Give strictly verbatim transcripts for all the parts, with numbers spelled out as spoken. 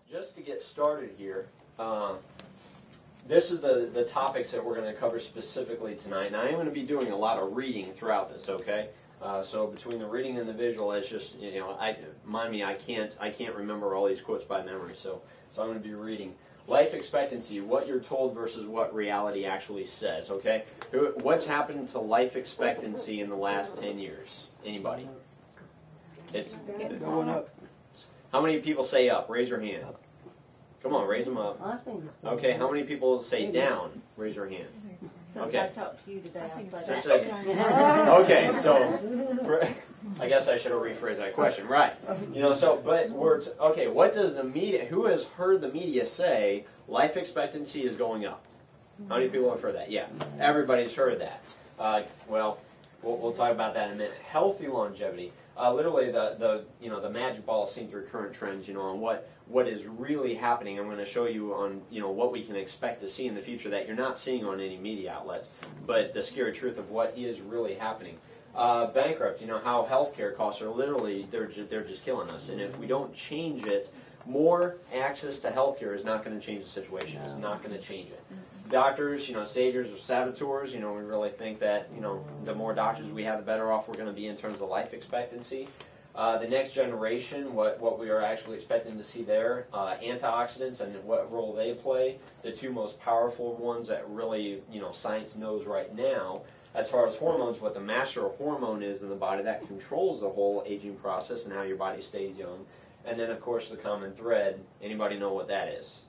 just to get started here, uh, this is the, the topics that we're going to cover specifically tonight. And I am going to be doing a lot of reading throughout this, okay? Uh, so between the reading and the visual, it's just, you know, I, mind me, I can't, I can't remember all these quotes by memory, so, so I'm going to be reading. Life expectancy, what you're told versus what reality actually says, okay? What's happened to life expectancy in the last ten years? Anybody? It's going up. How many people say up? Raise your hand. Come on, raise them up. I think it's Okay, how many people say down? Raise your hand. Since Okay. I talked to you today, I said Since that. I- Okay, so I guess I should have rephrased that question. Right. You know, so, but we're, t- okay, what does the media, who has heard the media say life expectancy is going up? How many people have heard that? Yeah, everybody's heard that. Uh, well, well, we'll talk about that in a minute. Healthy longevity. Uh, literally, the, the you know the magic ball seen through current trends. You know, on what what is really happening. I'm going to show you on you know what we can expect to see in the future that you're not seeing on any media outlets, but the scary truth of what is really happening. Uh, bankrupt. You know how healthcare costs are literally they're ju- they're just killing us, and if we don't change it, more access to healthcare is not going to change the situation. It's not going to change it. Doctors, you know, saviors or saboteurs, you know, we really think that, you know, the more doctors we have, the better off we're going to be in terms of life expectancy. Uh, the next generation, what, what we are actually expecting to see there, uh, antioxidants and what role they play, the two most powerful ones that really, you know, science knows right now. As far as hormones, what the master hormone is in the body, that controls the whole aging process and how your body stays young. And then, of course, the common thread. Anybody know what that is?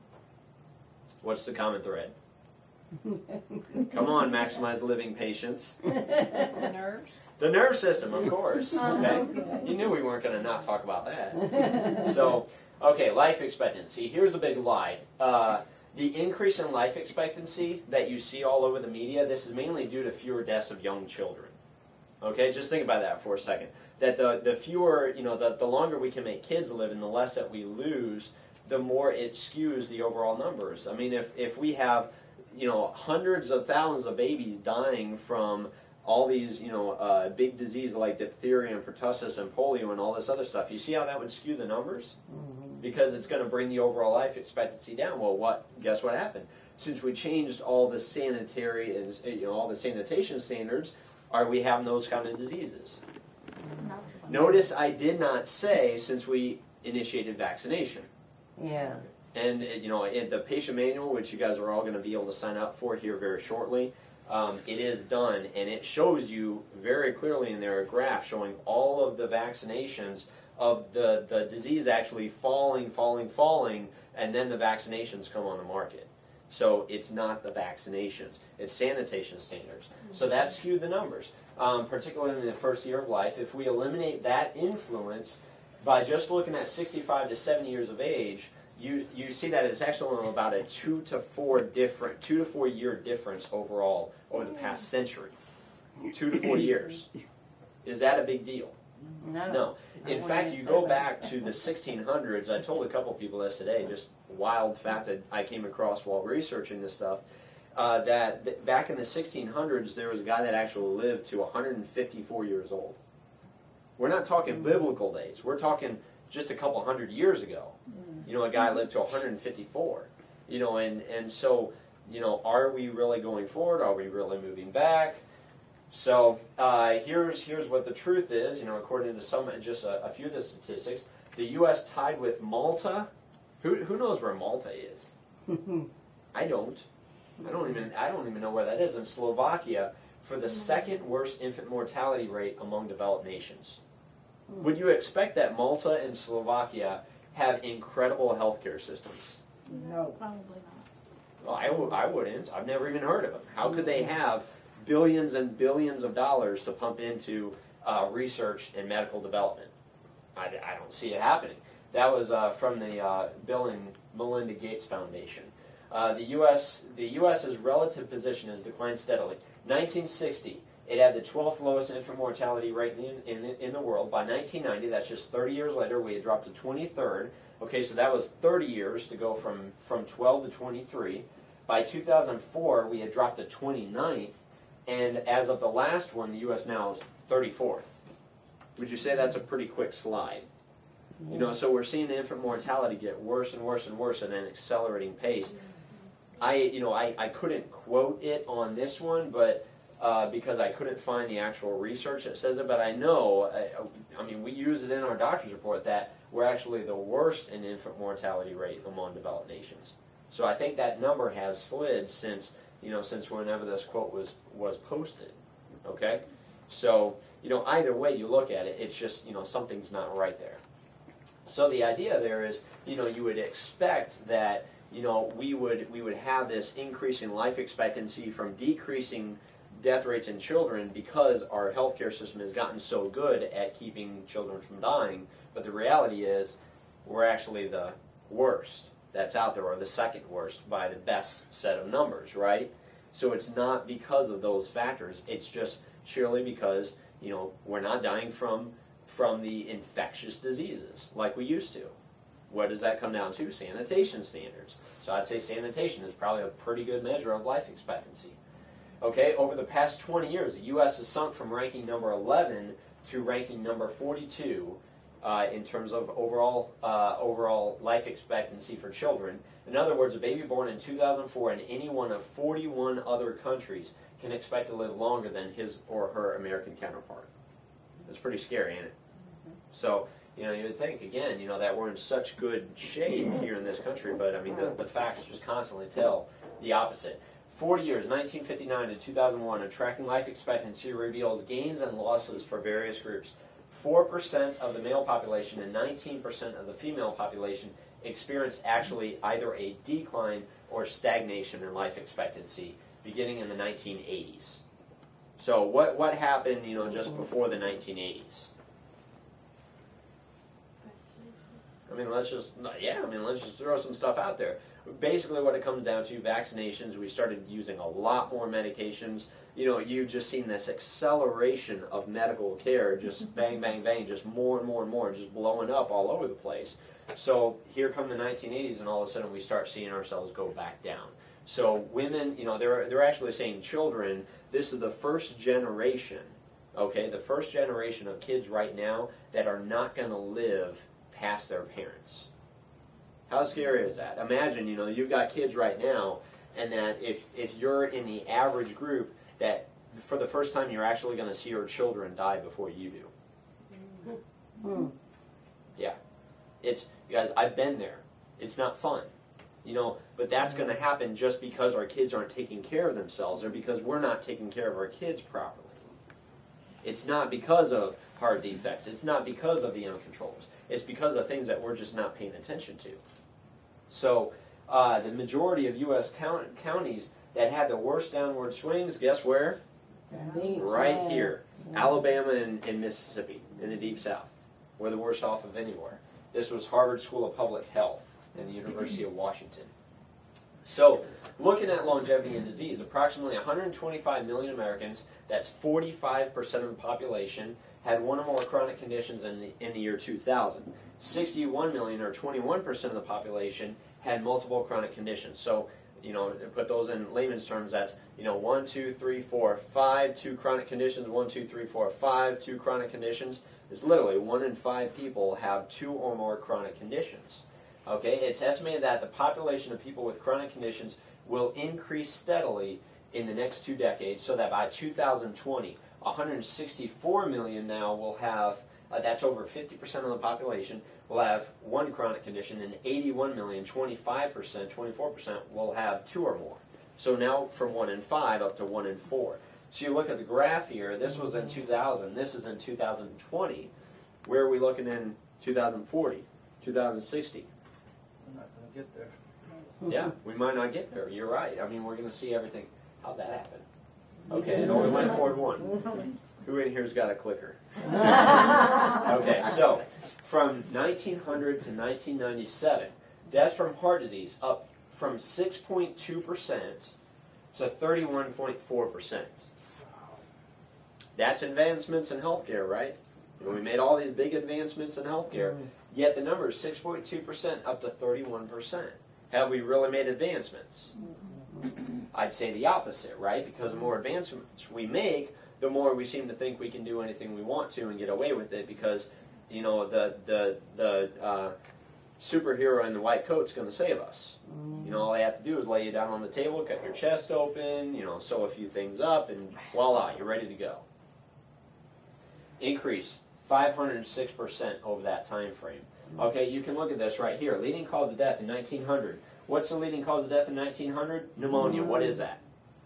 What's the common thread? Come on, maximize living patience. The nerves. The nerve system, of course. Okay, you knew we weren't going to not talk about that. So, okay, life expectancy. Here's the big lie. Uh, the increase in life expectancy that you see all over the media, this is mainly due to fewer deaths of young children. Okay, just think about that for a second. That the, the fewer, you know, the, the longer we can make kids live and the less that we lose, the more it skews the overall numbers. I mean, if, if we have, you know, hundreds of thousands of babies dying from all these, you know, uh, big diseases like diphtheria and pertussis and polio and all this other stuff, you see how that would skew the numbers? Mm-hmm. Because it's going to bring the overall life expectancy down. Well, what? Guess what happened? Since we changed all the sanitary and, you know, all the sanitation standards, are we having those kind of diseases? Mm-hmm. Notice I did not say since we initiated vaccination. Yeah. And, you know, in the patient manual, which you guys are all going to be able to sign up for here very shortly, um, it is done, and it shows you very clearly in there a graph showing all of the vaccinations of the, the disease actually falling, falling, falling, and then the vaccinations come on the market. So it's not the vaccinations, it's sanitation standards. So that skewed the numbers, um, particularly in the first year of life. If we eliminate that influence, by just looking at sixty-five to seventy years of age, you, you see that it's actually about a two to four different two to four year difference overall over the past century. Two to four years. Is that a big deal? No. No. In fact, you go back to the sixteen hundreds. I told a couple people this today, just wild fact that I came across while researching this stuff, uh, that th- back in the sixteen hundreds, there was a guy that actually lived to one hundred fifty-four years old. We're not talking biblical days. We're talking just a couple hundred years ago. You know, a guy lived to one hundred fifty-four. You know, and, and so, you know, are we really going forward? Are we really moving back? So uh, here's here's what the truth is. You know, according to some, just a, a few of the statistics, the U S tied with Malta. Who who knows where Malta is? I don't. I don't even I don't even know where that is. And Slovakia for the second worst infant mortality rate among developed nations. Would you expect that Malta and Slovakia have incredible healthcare systems? No. Probably not. Well, I, w- I wouldn't. I've never even heard of them. How could they have billions and billions of dollars to pump into uh, research and medical development? I, I don't see it happening. That was uh, from the uh, Bill and Melinda Gates Foundation. Uh, the U S the US's relative position has declined steadily. nineteen sixty, it had the twelfth lowest infant mortality rate in, in, in the world. By nineteen ninety, that's just thirty years later, we had dropped to twenty-third. Okay, so that was thirty years to go from, from twelve to twenty-three. By two thousand four, we had dropped to twenty-ninth. And as of the last one, the U S now is thirty-fourth. Would you say that's a pretty quick slide? You know, so we're seeing the infant mortality get worse and worse and worse at an accelerating pace. I, you know, I, I couldn't quote it on this one, but uh, because I couldn't find the actual research that says it, but I know, I, I mean, we use it in our doctor's report that we're actually the worst in infant mortality rate among developed nations. So I think that number has slid since, you know, since whenever this quote was, was posted, okay? So, you know, either way you look at it, it's just, you know, something's not right there. So the idea there is, you know, you would expect that, you know, we would we would have this increase in life expectancy from decreasing death rates in children because our healthcare system has gotten so good at keeping children from dying. But the reality is, we're actually the worst that's out there, or the second worst by the best set of numbers, right? So it's not because of those factors. It's just surely because, you know, we're not dying from from the infectious diseases like we used to. What does that come down to? Sanitation standards. So I'd say sanitation is probably a pretty good measure of life expectancy. Okay, over the past twenty years, the U S has sunk from ranking number eleven to ranking number forty-two uh, in terms of overall uh, overall life expectancy for children. In other words, a baby born in two thousand four in any one of forty-one other countries can expect to live longer than his or her American counterpart. It's pretty scary, ain't it? So, you know, you would think, again, you know, that we're in such good shape here in this country, but, I mean, the, the facts just constantly tell the opposite. forty years, nineteen fifty-nine to two thousand one, of tracking life expectancy reveals gains and losses for various groups. four percent of the male population and nineteen percent of the female population experienced actually either a decline or stagnation in life expectancy beginning in the nineteen eighties. So what, what happened, you know, just before the nineteen eighties? I mean, let's just, yeah, I mean, let's just throw some stuff out there. Basically what it comes down to, vaccinations, we started using a lot more medications. You know, you've just seen this acceleration of medical care, just bang, bang, bang, just more and more and more, just blowing up all over the place. So here come the nineteen eighties, and all of a sudden we start seeing ourselves go back down. So women, you know, they're, they're actually saying children, this is the first generation, okay, the first generation of kids right now that are not going to live past their parents. How scary is that? Imagine, you know, you've got kids right now, and that if, if you're in the average group, that for the first time you're actually going to see your children die before you do. Mm. Yeah. It's, you guys, I've been there. It's not fun. You know, but that's going to happen just because our kids aren't taking care of themselves, or because we're not taking care of our kids properly. It's not because of heart defects. It's not because of the uncontrollables. It's because of things that we're just not paying attention to. So uh, the majority of U S count counties that had the worst downward swings, guess where? Indeed. Right Yeah. here. Yeah. Alabama and, and Mississippi, in the Deep South. We're the worst off of anywhere. This was Harvard School of Public Health and the University of Washington. So, looking at longevity and disease, approximately one hundred twenty-five million Americans, that's forty-five percent of the population, had one or more chronic conditions in the, in the year two thousand. sixty-one million, or twenty-one percent of the population, had multiple chronic conditions. So, you know, to put those in layman's terms, that's, you know, one, two, three, four, five, two chronic conditions, one, two, three, four, five, two chronic conditions. It's literally one in five people have two or more chronic conditions. Okay, it's estimated that the population of people with chronic conditions will increase steadily in the next two decades, so that by two thousand twenty, one hundred sixty-four million now will have, uh, that's over fifty percent of the population, will have one chronic condition, and eighty-one million, twenty-five percent, twenty-four percent will have two or more. So now from one in five up to one in four. So you look at the graph here, this was in two thousand, this is in two thousand twenty. Where are we looking in two thousand forty, two thousand sixty? We're not going to get there. Yeah, we might not get there. You're right. I mean, we're going to see everything. How'd that happen? Okay, it only went forward one. Who in here's got a clicker? Okay, so from nineteen hundred to nineteen ninety-seven, deaths from heart disease up from six point two percent to thirty-one point four percent. That's advancements in healthcare, right? You know, we made all these big advancements in healthcare, yet the number is six point two percent up to thirty-one percent. Have we really made advancements? I'd say the opposite, right? Because the more advancements we make, the more we seem to think we can do anything we want to and get away with it, because you know, the the the uh, superhero in the white coat's going to save us. You know, all they have to do is lay you down on the table, cut your chest open, you know, sew a few things up, and voila, you're ready to go. Increase five hundred six percent over that time frame. Okay, you can look at this right here. Leading cause of death in nineteen hundred. What's the leading cause of death in nineteen hundred? Pneumonia. What is that?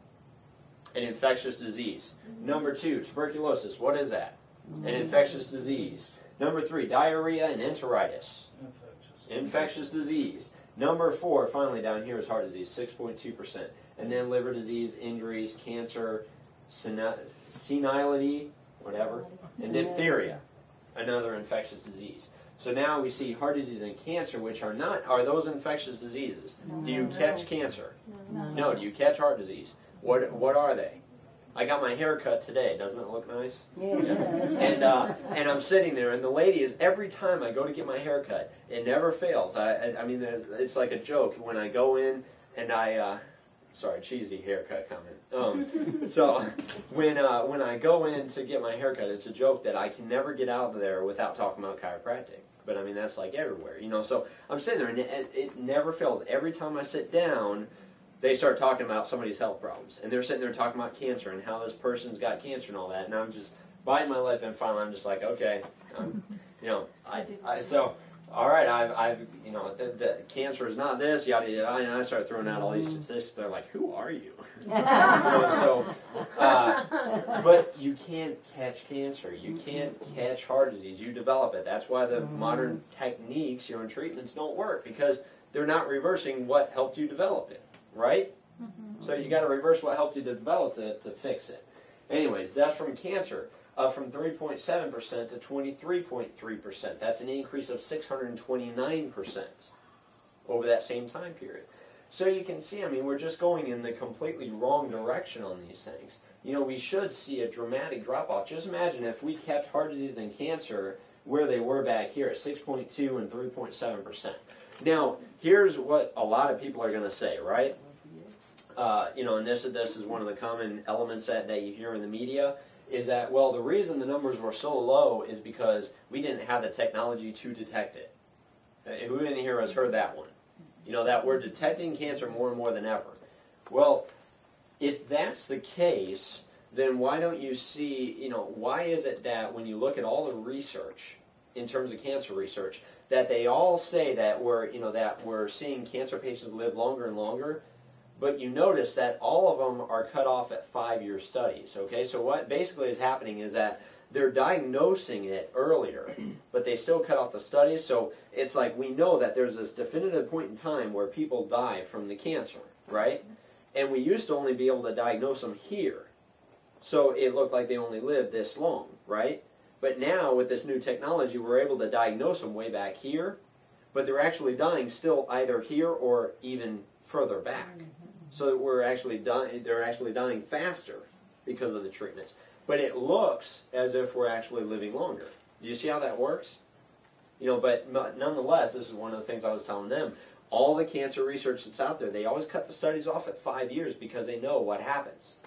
An infectious disease. Number two, tuberculosis. What is that? An infectious disease. Number three, diarrhea and enteritis. Infectious. Infectious disease. Number four, finally down here, is heart disease, six point two percent. And then liver disease, injuries, cancer, seni- senility, whatever, and diphtheria, another infectious disease. So now we see heart disease and cancer, which are not, are those infectious diseases? Do you catch cancer? No. No. Do you catch heart disease? What What are they? I got my hair cut today. Doesn't it look nice? Yeah. And uh, and I'm sitting there, and the lady is, every time I go to get my hair cut, it never fails. I I, I mean, there's- it's like a joke when I go in and I, uh, sorry, cheesy haircut comment. Um, so when uh, when I go in to get my haircut, it's a joke that I can never get out of there without talking about chiropractic. But I mean, that's like everywhere, you know. So I'm sitting there, and it, it never fails. Every time I sit down, they start talking about somebody's health problems, and they're sitting there talking about cancer and how this person's got cancer and all that, and I'm just biting my lip, and finally I'm just like, okay, um, you know, I, I so all right, I've, I've you know, the, the cancer is not this, yada yada, and I start throwing out all these statistics. They're like, who are you? You know, so, uh, but you can't catch cancer. You can't catch heart disease. You develop it. That's why the modern techniques, you know, and treatments don't work, because they're not reversing what helped you develop it. Right? Mm-hmm. So you got to reverse what helped you to develop it to fix it. Anyways, deaths from cancer up from three point seven percent to twenty-three point three percent. That's an increase of six hundred twenty-nine percent over that same time period. So you can see, I mean, we're just going in the completely wrong direction on these things. You know, we should see a dramatic drop-off. Just imagine if we kept heart disease and cancer where they were back here at six point two and three point seven percent. Now, here's what a lot of people are going to say, right? Uh, you know, and this, this is one of the common elements that, that you hear in the media, is that, well, the reason the numbers were so low is because we didn't have the technology to detect it. Uh, Who in here has heard that one? You know, that we're detecting cancer more and more than ever. Well, if that's the case, then why don't you see, you know, why is it that when you look at all the research, in terms of cancer research, that they all say that we're, you know, that we're seeing cancer patients live longer and longer, but you notice that all of them are cut off at five-year studies, okay? So what basically is happening is that they're diagnosing it earlier, but they still cut off the studies, so it's like we know that there's this definitive point in time where people die from the cancer, right? And we used to only be able to diagnose them here, so it looked like they only lived this long, right? But now, with this new technology, we're able to diagnose them way back here, but they're actually dying still either here or even further back. So that we're actually dying, they're actually dying faster because of the treatments. But it looks as if we're actually living longer. Do you see how that works? You know, but nonetheless, this is one of the things I was telling them. All the cancer research that's out there, they always cut the studies off at five years because they know what happens.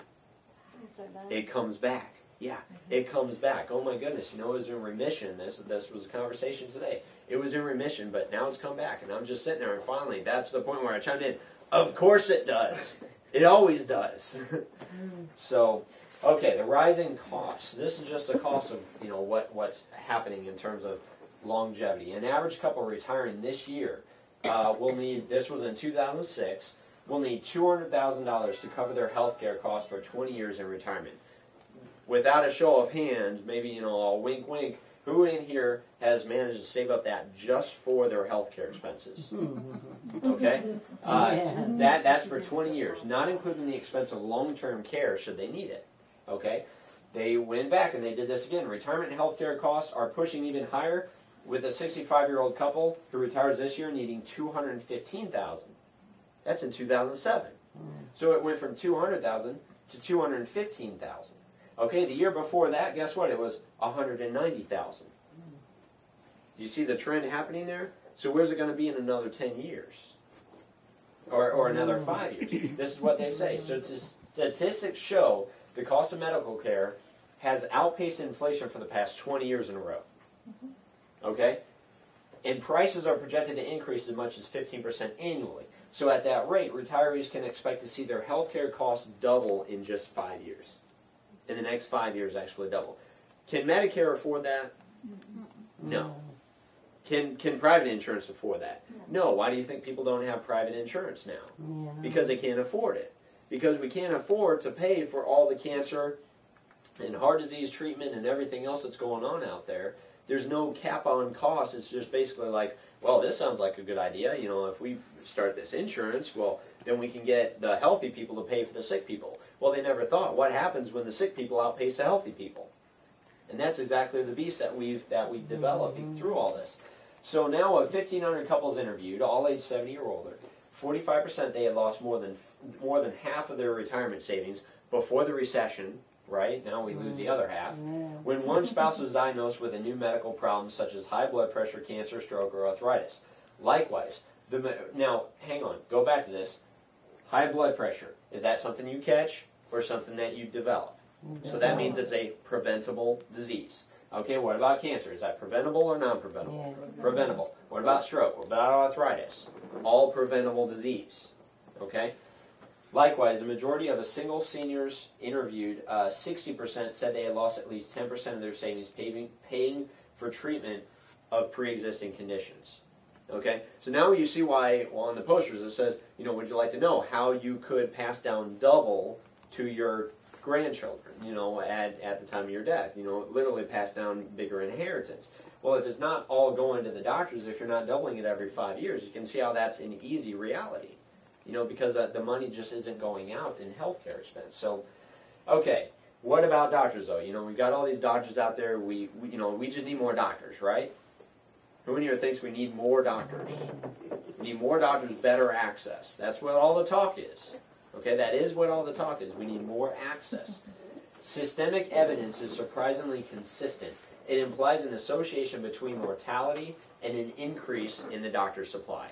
It comes back. Yeah, it comes back. Oh my goodness, you know, it was in remission. This this was a conversation today. It was in remission, but now it's come back. And I'm just sitting there, and finally, that's the point where I chimed in. Of course it does. It always does. So, okay, the rising costs. This is just the cost of, you know, what, what's happening in terms of longevity. An average couple retiring this year uh, will need, this was in two thousand six, will need two hundred thousand dollars to cover their health care costs for twenty years in retirement. Without a show of hands, maybe, you know, a wink wink, who in here has managed to save up that just for their health care expenses? Okay? Uh, Yeah. that, that's for twenty years, not including the expense of long-term care should they need it. Okay? They went back and they did this again. Retirement and health care costs are pushing even higher, with a sixty-five-year-old couple who retires this year needing two hundred fifteen thousand dollars. That's in two thousand seven. So it went from two hundred thousand dollars to two hundred fifteen thousand dollars. Okay, the year before that, guess what? It was one hundred ninety thousand dollars. Do you see the trend happening there? So where's it going to be in another ten years? Or, or another five years? This is what they say. So statistics show the cost of medical care has outpaced inflation for the past twenty years in a row. Okay? And prices are projected to increase as much as fifteen percent annually. So at that rate, retirees can expect to see their health care costs double in just five years. In the next five years, actually double. Can Medicare afford that? No. Can can private insurance afford that? No. Why do you think people don't have private insurance now? Yeah. Because they can't afford it. Because we can't afford to pay for all the cancer and heart disease treatment and everything else that's going on out there. There's no cap on costs. It's just basically like, well, this sounds like a good idea. You know, if we start this insurance, well, then we can get the healthy people to pay for the sick people. Well, they never thought, what happens when the sick people outpace the healthy people? And that's exactly the beast that we've that we've developed Mm-hmm. through all this. So now, of fifteen hundred couples interviewed, all age seventy or older, forty-five percent they had lost more than more than half of their retirement savings before the recession. Right now, we lose the other half. Yeah. When one spouse was diagnosed with a new medical problem such as high blood pressure, cancer, stroke, or arthritis. Likewise, the me- now hang on, go back to this. High blood pressure, is that something you catch or something that you develop? So that means it's a preventable disease. Okay, what about cancer? Is that preventable or non-preventable? Yeah. Preventable. What about stroke? What about arthritis? All preventable disease. Okay? Likewise, the majority of a single seniors interviewed, uh, sixty percent said they had lost at least ten percent of their savings paying, paying for treatment of pre-existing conditions. Okay? So now you see why, well, on the posters it says, you know, would you like to know how you could pass down double to your grandchildren, you know, at, at the time of your death? You know, literally pass down bigger inheritance. Well, if it's not all going to the doctors, if you're not doubling it every five years, you can see how that's an easy reality. You know, because uh, the money just isn't going out in healthcare expense. So, okay, what about doctors though? You know, we've got all these doctors out there. We, we, you know, we just need more doctors, right? Who in here thinks we need more doctors? We need more doctors, better access. That's what all the talk is. Okay, that is what all the talk is. We need more access. Systemic evidence is surprisingly consistent. It implies an association between mortality and an increase in the doctor supply.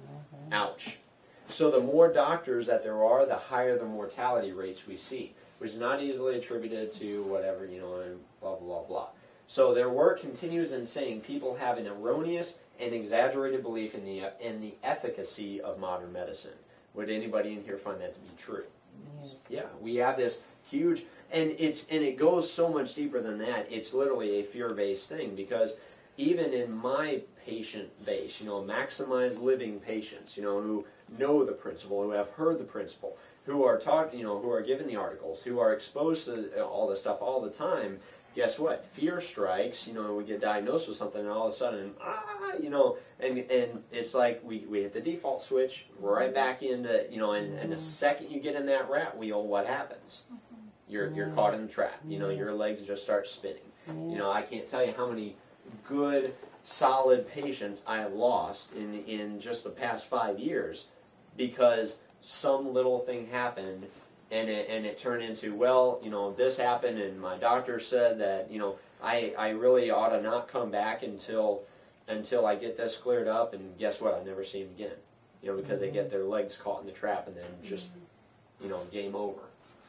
Ouch. So the more doctors that there are, the higher the mortality rates we see, which is not easily attributed to whatever, you know, and blah, blah, blah, blah. So their work continues in saying people have an erroneous and exaggerated belief in the in the efficacy of modern medicine. Would anybody in here find that to be true? Yeah. Yeah, we have this huge, and it's and it goes so much deeper than that. It's literally a fear-based thing, because even in my patient base, you know, maximize living patients, you know, who know the principle, who have heard the principle, who are taught, you know, who are given the articles, who are exposed to all this stuff all the time. Guess what? Fear strikes. You know, we get diagnosed with something, and all of a sudden, ah, you know, and and it's like we, we hit the default switch, right back into, you know, and, and the second you get in that rat wheel, what happens? You're you're caught in the trap. You know, your legs just start spinning. You know, I can't tell you how many good, solid patients I have lost in in just the past five years because some little thing happened, and it and it turned into, well, you know, this happened, and my doctor said that, you know, I I really ought to not come back until until I get this cleared up, and guess what? I never see them again. You know, because they get their legs caught in the trap, and then just, you know, game over.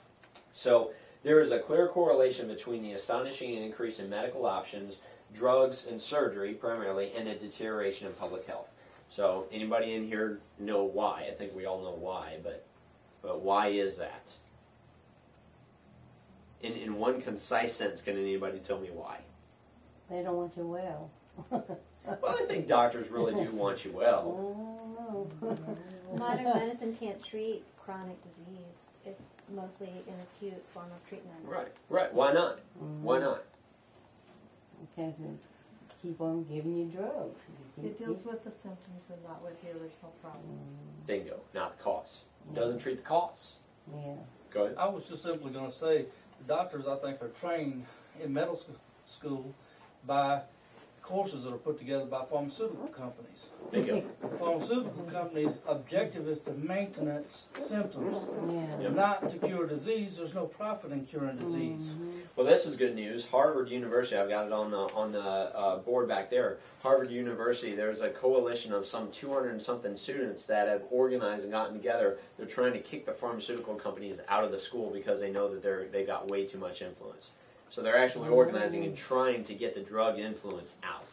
So there is a clear correlation between the astonishing increase in medical options, drugs, and surgery primarily, and a deterioration in public health. So anybody in here know why? I think we all know why, but but why is that? In in one concise sentence, can anybody tell me why? They don't want you well. Well, I think doctors really do want you well. Oh, Modern medicine can't treat chronic disease. It's mostly an acute form of treatment. Right, right. Why not? Why not? Because they keep on giving you drugs. You It keep- deals with the symptoms and not with the original problem. Bingo. Not the cause. Doesn't treat the cause. Yeah. Go ahead. I was just simply going to say, the doctors, I think, are trained in medical sc- school by courses that are put together by pharmaceutical companies. Bingo. Pharmaceutical companies' objective is to maintenance symptoms, Yeah. Yep. not to cure disease. There's no profit in curing disease. Well, this is good news. Harvard University, I've got it on the on the uh, board back there. Harvard University, there's a coalition of some two hundred and something students that have organized and gotten together. They're trying to kick the pharmaceutical companies out of the school because they know that they're they got way too much influence. So they're actually organizing and trying to get the drug influence out.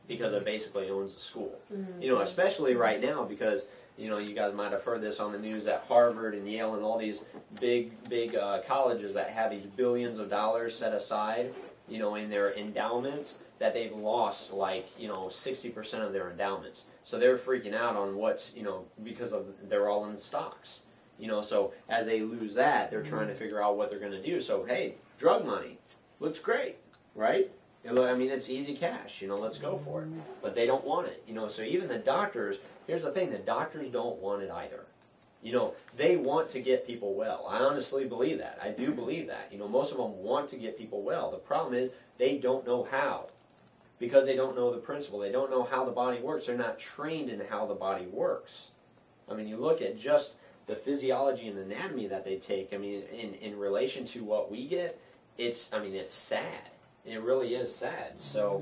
because it basically owns the school. You know, especially right now because, you know, you guys might have heard this on the news at Harvard and Yale and all these big, big uh, colleges that have these billions of dollars set aside, you know, in their endowments, that they've lost like, you know, sixty percent of their endowments. So they're freaking out on what's, you know, because of they're all in stocks. You know, so as they lose that, they're trying to figure out what they're going to do. So, hey, drug money looks great, right? It look, I mean, it's easy cash, you know, let's go for it. But they don't want it, you know, so even the doctors, here's the thing, the doctors don't want it either. You know, they want to get people well. I honestly believe that. I do believe that. You know, most of them want to get people well. The problem is they don't know how. Because they don't know the principle. They don't know how the body works. They're not trained in how the body works. I mean, you look at just the physiology and anatomy that they take, I mean, in, in relation to what we get, it's, I mean, it's sad. It really is sad. So,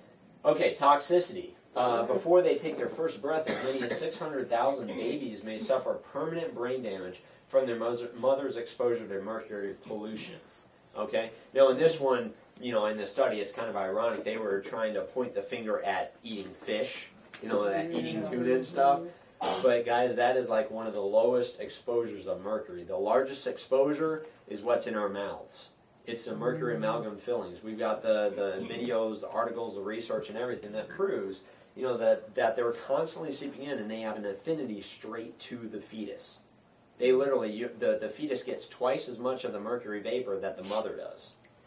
okay, toxicity. Uh, before they take their first breath, as many as six hundred thousand babies may suffer permanent brain damage from their mother, mother's exposure to mercury pollution. Okay? Now, in this one, you know, in this study, it's kind of ironic. They were trying to point the finger at eating fish, you know, that eating tuna and stuff. But, guys, that is like one of the lowest exposures of mercury. The largest exposure is what's in our mouths. It's the mercury amalgam fillings. We've got the, the videos, the articles, the research, and everything that proves, you know, that, that they're constantly seeping in and they have an affinity straight to the fetus. They literally, you, the, the fetus gets twice as much of the mercury vapor that the mother does.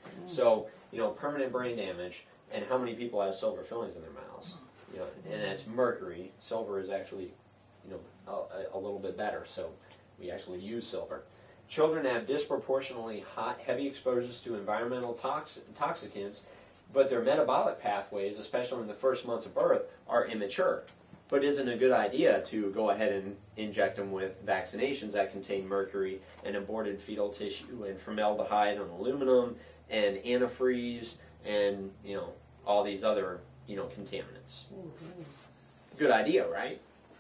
So, you know, permanent brain damage, and how many people have silver fillings in their mouths? You know, and that's mercury. Silver is actually, you know, a, a little bit better, so we actually use silver. Children have disproportionately hot, heavy exposures to environmental tox toxicants, but their metabolic pathways, especially in the first months of birth, are immature. But isn't it a good idea to go ahead and inject them with vaccinations that contain mercury and aborted fetal tissue and formaldehyde and aluminum and antifreeze and, you know, all these other, you know, contaminants? Good idea, right?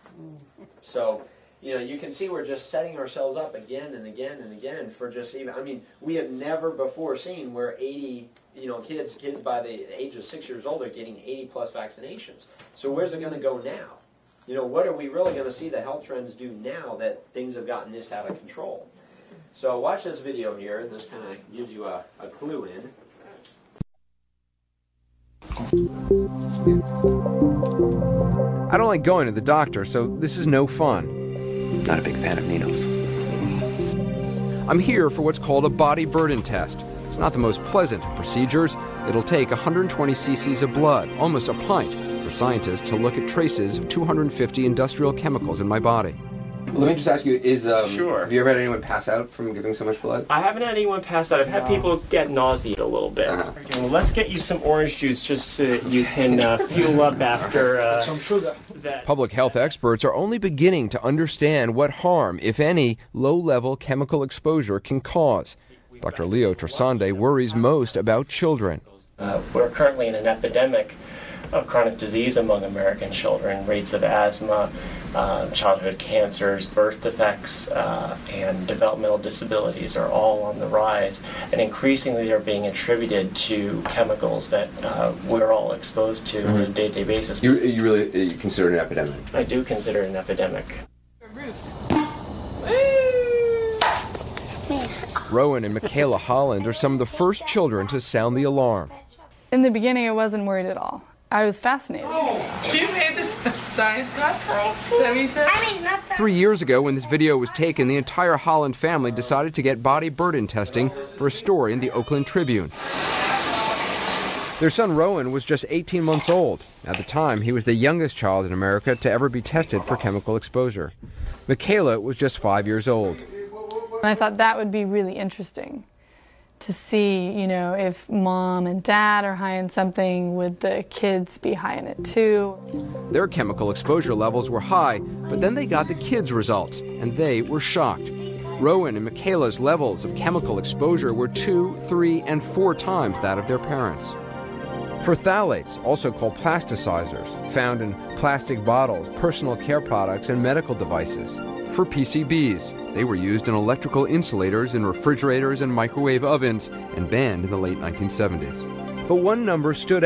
So, you know, you can see we're just setting ourselves up again and again and again for just even, I mean, we have never before seen where eighty, you know, kids, kids by the age of six years old are getting eighty plus vaccinations. So where's it going to go now? You know, what are we really going to see the health trends do now that things have gotten this out of control? So watch this video here. This kind of gives you a, a clue in. I don't like going to the doctor, so this is no fun. Not a big fan of needles. I'm here for what's called a body burden test. It's not the most pleasant of procedures. It'll take one hundred twenty cc's of blood, almost a pint, for scientists to look at traces of two hundred fifty industrial chemicals in my body. Let me just ask you, is um, Sure. have you ever had anyone pass out from giving so much blood? I haven't had anyone pass out. I've had people get nauseated a little bit. Uh-huh. Well, let's get you some orange juice just so that you can uh, fuel up after uh, Some sugar. that. Public health experts are only beginning to understand what harm, if any, low-level chemical exposure can cause. Doctor Leo Trasande worries most about children. Uh, we're currently in an epidemic of chronic disease among American children. Rates of asthma, uh, childhood cancers, birth defects, uh, and developmental disabilities are all on the rise. And increasingly they're being attributed to chemicals that uh, we're all exposed to mm-hmm. on a day-to-day basis. You, you really you consider it an epidemic? I do consider it an epidemic. Rowan and Michaela Holland are some of the first children to sound the alarm. In the beginning, I wasn't worried at all. I was fascinated. You made this science class? Is that what you said? I mean, not Three years ago, when this video was taken, the entire Holland family decided to get body burden testing for a story in the Oakland Tribune. Their son Rowan was just eighteen months old. At the time, he was the youngest child in America to ever be tested for chemical exposure. Michaela was just five years old. I thought that would be really interesting to see, you know, if mom and dad are high in something, would the kids be high in it too? Their chemical exposure levels were high, but then they got the kids' results, and they were shocked. Rowan and Michaela's levels of chemical exposure were two, three, and four times that of their parents. For phthalates, also called plasticizers, found in plastic bottles, personal care products, and medical devices. For P C Bs, they were used in electrical insulators in refrigerators and microwave ovens and banned in the late nineteen seventies. But one number stood out.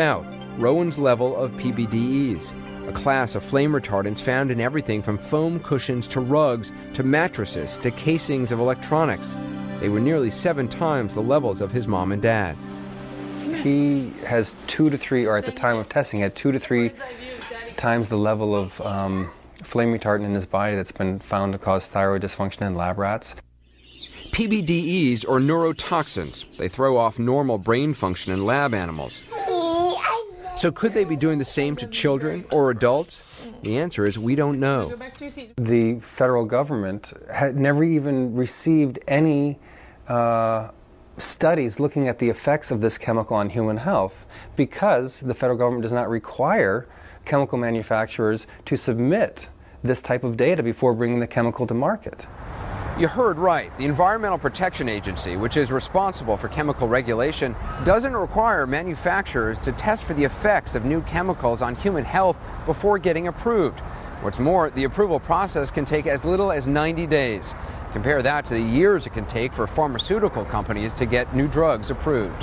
Rowan's level of P B D Es, a class of flame retardants found in everything from foam cushions to rugs to mattresses to casings of electronics. They were nearly seven times the levels of his mom and dad. He has two to three, or at the time of testing, had two to three times the level of um, flame retardant in his body that's been found to cause thyroid dysfunction in lab rats. P B D Es, or neurotoxins, they throw off normal brain function in lab animals. So could they be doing the same to children or adults? The answer is we don't know. The federal government had never even received any uh, studies looking at the effects of this chemical on human health because the federal government does not require chemical manufacturers to submit this type of data before bringing the chemical to market. You heard right. The Environmental Protection Agency, which is responsible for chemical regulation, doesn't require manufacturers to test for the effects of new chemicals on human health before getting approved. What's more, the approval process can take as little as ninety days. Compare that to the years it can take for pharmaceutical companies to get new drugs approved.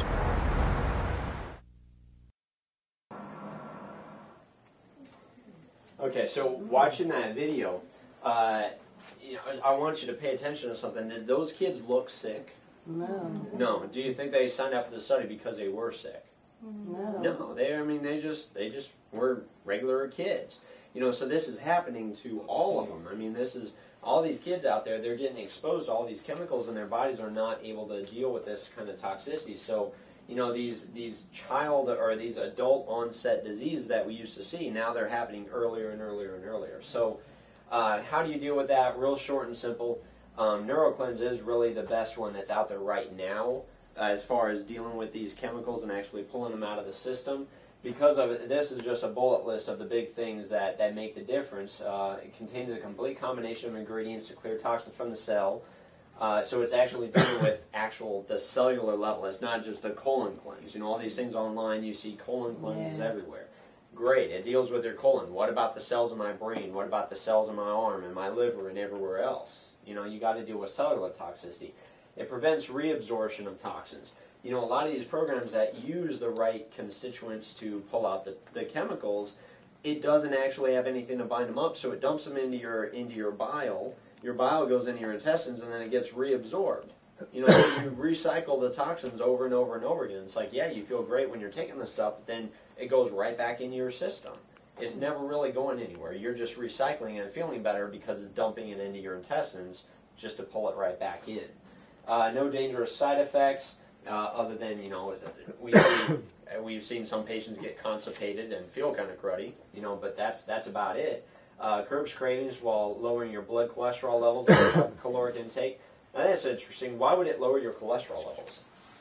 Okay, so watching that video, uh, you know, I want you to pay attention to something. Did those kids look sick? No. No. Do you think they signed up for the study because they were sick? No. No. They, I mean, they just, they just were regular kids. You know, so this is happening to all of them. I mean, this is all these kids out there. They're getting exposed to all these chemicals, and their bodies are not able to deal with this kind of toxicity. So, you know, these these child or these adult onset diseases that we used to see, now they're happening earlier and earlier and earlier. So. Uh, how do you deal with that? Real short and simple. Um, NeuroCleanse is really the best one that's out there right now uh, as far as dealing with these chemicals and actually pulling them out of the system. Because of it, this is just a bullet list of the big things that, that make the difference. Uh, it contains a complete combination of ingredients to clear toxins from the cell. Uh, so it's actually dealing with actual the cellular level. It's not just a colon cleanse. You know, all these things online, you see colon cleanses Yeah. everywhere. Great, it deals with your colon. What about the cells in my brain? What about the cells in my arm and my liver and everywhere else? You know, you got to deal with cellular toxicity. It prevents reabsorption of toxins. You know, a lot of these programs that use the right constituents to pull out the, the chemicals, it doesn't actually have anything to bind them up, so it dumps them into your into your bile. Your bile goes into your intestines, and then it gets reabsorbed. You know, you recycle the toxins over and over and over again. It's like, yeah, you feel great when you're taking this stuff, but then it goes right back into your system. It's never really going anywhere. You're just recycling and feeling better because it's dumping it into your intestines just to pull it right back in. Uh, no dangerous side effects uh, other than, you know, we see, we've seen some patients get constipated and feel kind of cruddy, you know, but that's that's about it. Uh, curbs cravings while lowering your blood cholesterol levels and caloric intake. Now that's interesting. Why would it lower your cholesterol levels?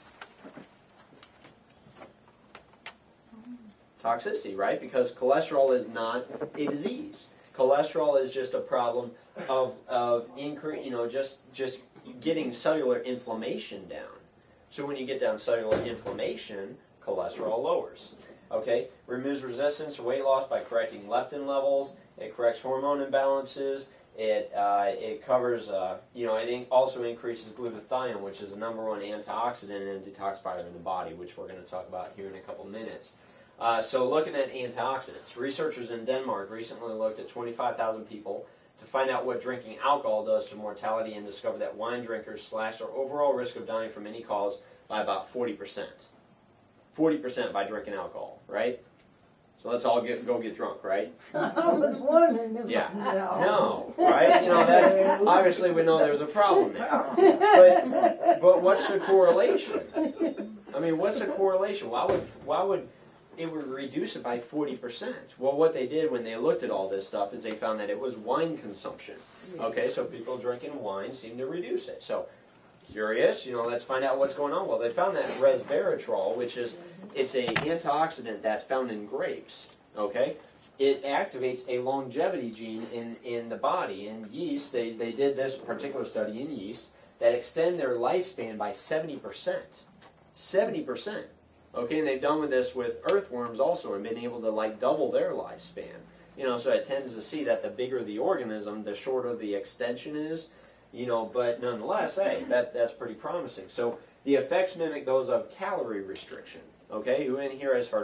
Toxicity, right? Because cholesterol is not a disease. Cholesterol is just a problem of of incre- you know, just just getting cellular inflammation down. So when you get down cellular inflammation, cholesterol lowers. Okay, removes resistance to weight loss by correcting leptin levels. It corrects hormone imbalances. It uh, it covers uh, you know it in- also increases glutathione, which is the number one antioxidant and detoxifier in the body, which we're going to talk about here in a couple minutes. Uh, so looking at antioxidants, researchers in Denmark recently looked at twenty-five thousand people to find out what drinking alcohol does to mortality and discovered that wine drinkers slashed their overall risk of dying from any cause by about forty percent. forty percent by drinking alcohol, right? So let's all get go get drunk, right? I was wondering if Yeah. I No, right? You know, that's obviously we know there's a problem there. But but what's the correlation? I mean, what's the correlation? Why would why would it would reduce it by forty percent? Well, what they did when they looked at all this stuff is they found that it was wine consumption. Okay, so people drinking wine seem to reduce it. So, curious, you know, let's find out what's going on. Well, they found that resveratrol, which is, it's a antioxidant that's found in grapes, okay? It activates a longevity gene in, in the body. In yeast, they, they did this particular study in yeast that extend their lifespan by seventy percent. seventy percent. Okay, and they've done with this with earthworms also and been able to, like, double their lifespan. You know, so it tends to see that the bigger the organism, the shorter the extension is. You know, but nonetheless, hey, that, that's pretty promising. So the effects mimic those of calorie restriction. Okay, who in here has heard of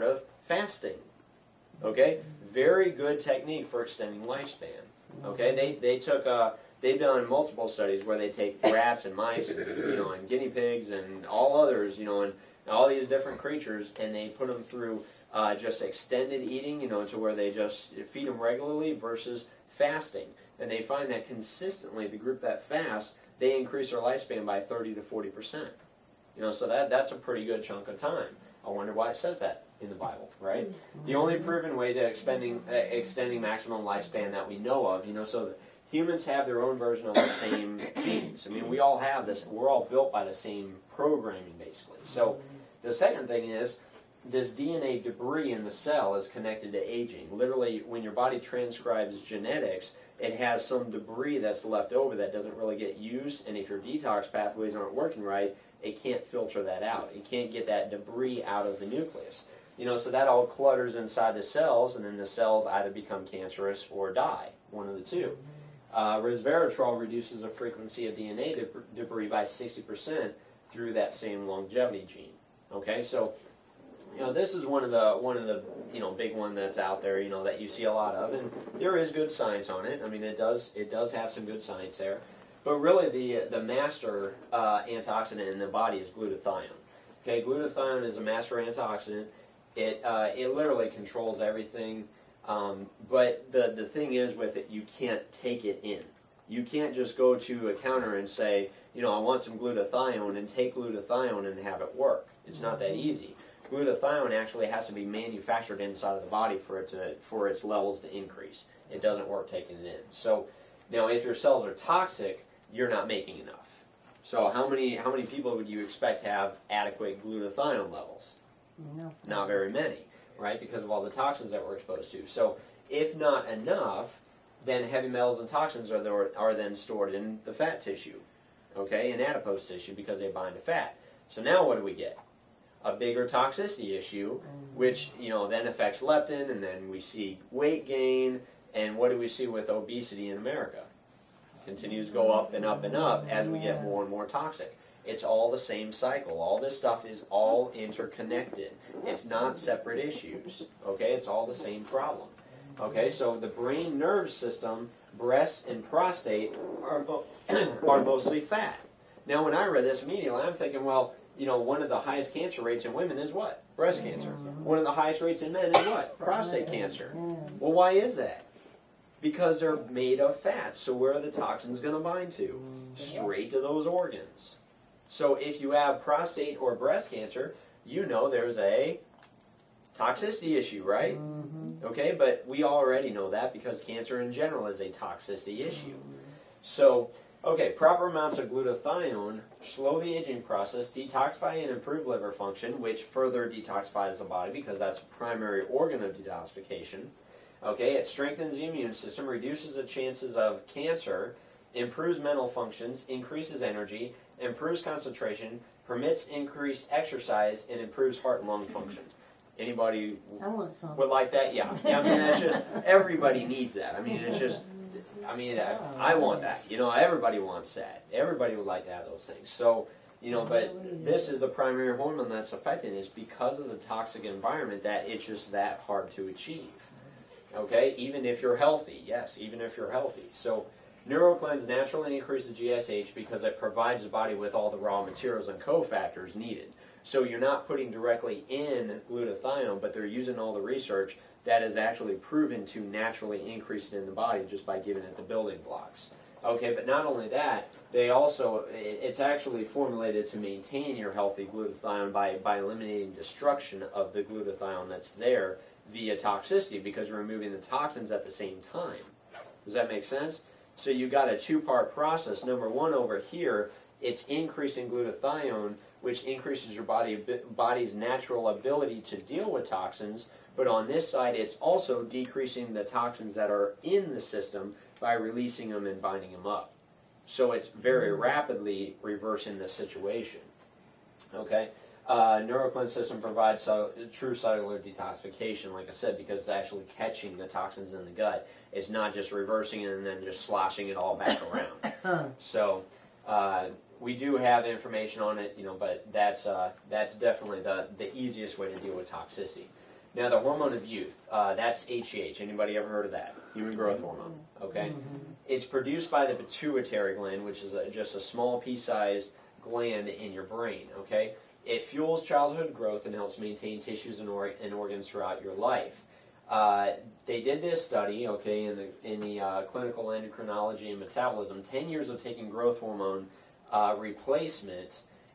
fasting. Okay, very good technique for extending lifespan. Okay, they they took uh, they've done multiple studies where they take rats and mice, you know, and guinea pigs and all others, you know, and all these different creatures, and they put them through uh, just extended eating, you know, to where they just feed them regularly versus fasting, and they find that consistently the group that fasts, they increase their lifespan by thirty to forty percent. You know, so that that's a pretty good chunk of time. I wonder why it says that in the Bible, right? The only proven way to expending, uh, extending maximum lifespan that we know of, you know, so that humans have their own version of the same genes. I mean, we all have this, we're all built by the same programming, basically. So the second thing is, this D N A debris in the cell is connected to aging. Literally, when your body transcribes genetics, it has some debris that's left over that doesn't really get used, and if your detox pathways aren't working right, it can't filter that out. It can't get that debris out of the nucleus. You know, so that all clutters inside the cells, and then the cells either become cancerous or die, one of the two. Uh, resveratrol reduces the frequency of D N A de- debris by sixty percent through that same longevity gene. Okay, so you know this is one of the one of the you know big one that's out there, you know, that you see a lot of, and there is good science on it. I mean, it does it does have some good science there, but really the the master uh, antioxidant in the body is glutathione. Okay, glutathione is a master antioxidant. It uh, it literally controls everything, um, but the the thing is with it, you can't take it in. You can't just go to a counter and say, you know, I want some glutathione, and take glutathione and have it work. It's not that easy. Glutathione actually has to be manufactured inside of the body for it to for its levels to increase. It doesn't work taking it in. So now, if your cells are toxic, you're not making enough. So how many how many people would you expect to have adequate glutathione levels? No. Not very many, right? Because of all the toxins that we're exposed to. So if not enough, then heavy metals and toxins are there, are then stored in the fat tissue, okay, in adipose tissue because they bind to fat. So now what do we get? A bigger toxicity issue, which you know then affects leptin, and then we see weight gain. And what do we see with obesity in America? Continues to go up and up and up as we get more and more toxic. It's all the same cycle. All this stuff is all interconnected. It's not separate issues. Okay, it's all the same problem. Okay, so the brain nerve system, breast and prostate are mo- are mostly fat. Now, when I read this immediately, I'm thinking, well, you know, one of the highest cancer rates in women is what? Breast cancer. One of the highest rates in men is what? Prostate cancer. Well, why is that? Because they're made of fat. So where are the toxins going to bind to? Straight to those organs. So if you have prostate or breast cancer, you know there's a toxicity issue, right? Mm-hmm. Okay, but we already know that because cancer in general is a toxicity issue. So, okay, proper amounts of glutathione slow the aging process, detoxify and improve liver function, which further detoxifies the body because that's a primary organ of detoxification. Okay, it strengthens the immune system, reduces the chances of cancer, improves mental functions, increases energy, improves concentration, permits increased exercise, and improves heart and lung function. Anybody I want some. would like that? Yeah. yeah. I mean, that's just, everybody needs that. I mean, it's just, I mean, I, I want that. You know, everybody wants that. Everybody would like to have those things. So, you know, but this is the primary hormone that's affected. It's because of the toxic environment that it's just that hard to achieve. Okay? Even if you're healthy. Yes, even if you're healthy. So, NeuroCleanse naturally increases G S H because it provides the body with all the raw materials and cofactors needed. So you're not putting directly in glutathione, but they're using all the research that is actually proven to naturally increase it in the body just by giving it the building blocks. Okay, but not only that, they also, it's actually formulated to maintain your healthy glutathione by, by eliminating destruction of the glutathione that's there via toxicity because you're removing the toxins at the same time. Does that make sense? So you got a two-part process. Number one over here, it's increasing glutathione, which increases your body body's natural ability to deal with toxins. But on this side, it's also decreasing the toxins that are in the system by releasing them and binding them up. So it's very rapidly reversing the situation. Okay? Uh, NeuroCleanse system provides so, true cellular detoxification, like I said, because it's actually catching the toxins in the gut. It's not just reversing it and then just sloshing it all back around. So uh, we do have information on it, you know, but that's uh, that's definitely the, the easiest way to deal with toxicity. Now, the hormone of youth, uh, that's H G H. Anybody ever heard of that? Human growth hormone. Okay? Mm-hmm. It's produced by the pituitary gland, which is a, just a small pea-sized gland in your brain. Okay? It fuels childhood growth and helps maintain tissues and, or and organs throughout your life. Uh, they did this study, okay, in the in the uh, clinical endocrinology and metabolism, ten years of taking growth hormone uh, replacement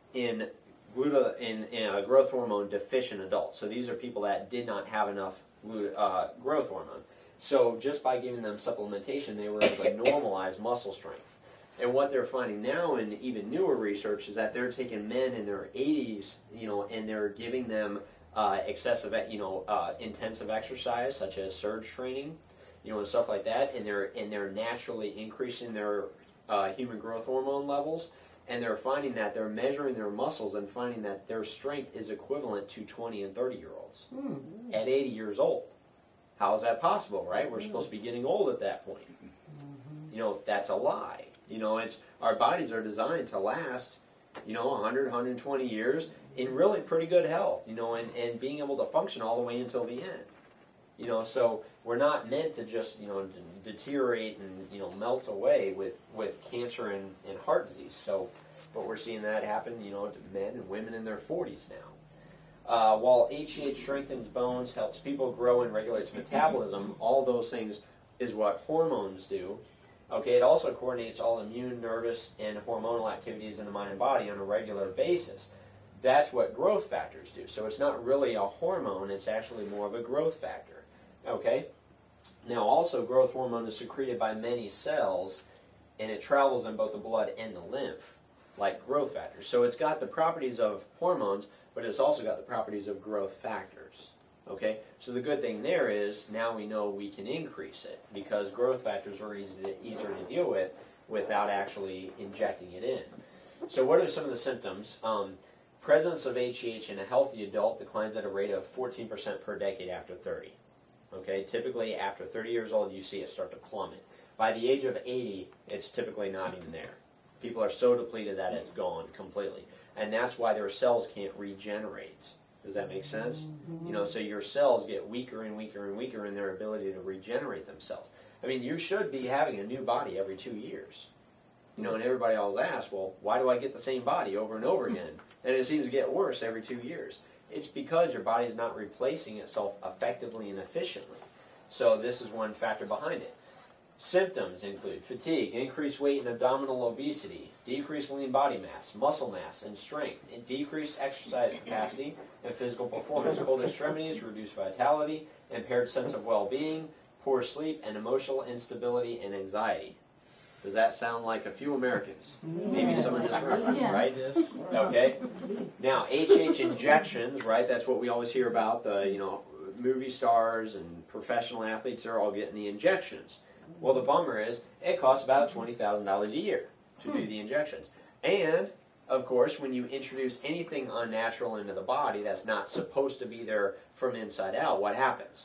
in gluta in, in uh, growth hormone deficient adults. So these are people that did not have enough gluta, uh, growth hormone. So just by giving them supplementation, they were able to normalize muscle strength. And what they're finding now in even newer research is that they're taking men in their eighties, you know, and they're giving them uh, excessive, you know, uh, intensive exercise such as surge training, you know, and stuff like that, and they're and they're naturally increasing their uh, human growth hormone levels, and they're finding that they're measuring their muscles and finding that their strength is equivalent to twenty and thirty year olds mm-hmm. at eighty years old. How is that possible, right? We're supposed to be getting old at that point. Mm-hmm. You know, that's a lie. You know, it's our bodies are designed to last, you know, one hundred, one hundred twenty years in really pretty good health, you know, and, and being able to function all the way until the end. You know, so we're not meant to just, you know, d- deteriorate and, you know, melt away with, with cancer and, and heart disease. So, but we're seeing that happen, you know, to men and women in their forties now. Uh, while H G H strengthens bones, helps people grow, and regulates metabolism, all those things is what hormones do. Okay, it also coordinates all immune, nervous, and hormonal activities in the mind and body on a regular basis. That's what growth factors do. So it's not really a hormone, it's actually more of a growth factor. Okay? Now also, growth hormone is secreted by many cells, and it travels in both the blood and the lymph, like growth factors. So it's got the properties of hormones, but it's also got the properties of growth factors. Okay, so the good thing there is now we know we can increase it because growth factors are easy to, easier to deal with without actually injecting it in. So what are some of the symptoms? Um, presence of H G H in a healthy adult declines at a rate of fourteen percent per decade after thirty. Okay, typically after thirty years old you see it start to plummet. By the age of eighty, it's typically not even there. People are so depleted that it's gone completely. And that's why their cells can't regenerate. Does that make sense? Mm-hmm. You know, so your cells get weaker and weaker and weaker in their ability to regenerate themselves. I mean, you should be having a new body every two years. You know, and everybody always asks, well, why do I get the same body over and over again? And it seems to get worse every two years. It's because your body's not replacing itself effectively and efficiently. So this is one factor behind it. Symptoms include fatigue, increased weight and abdominal obesity, decreased lean body mass, muscle mass, and strength, and decreased exercise capacity and physical performance, cold extremities, reduced vitality, impaired sense of well-being, poor sleep, and emotional instability and anxiety. Does that sound like a few Americans? Maybe some in this room, Yes. right? Okay. Now, H G H injections, right? That's what we always hear about. The you know movie stars and professional athletes are all getting the injections. Well, the bummer is it costs about twenty thousand dollars a year to do the injections. And, of course, when you introduce anything unnatural into the body that's not supposed to be there from inside out, what happens?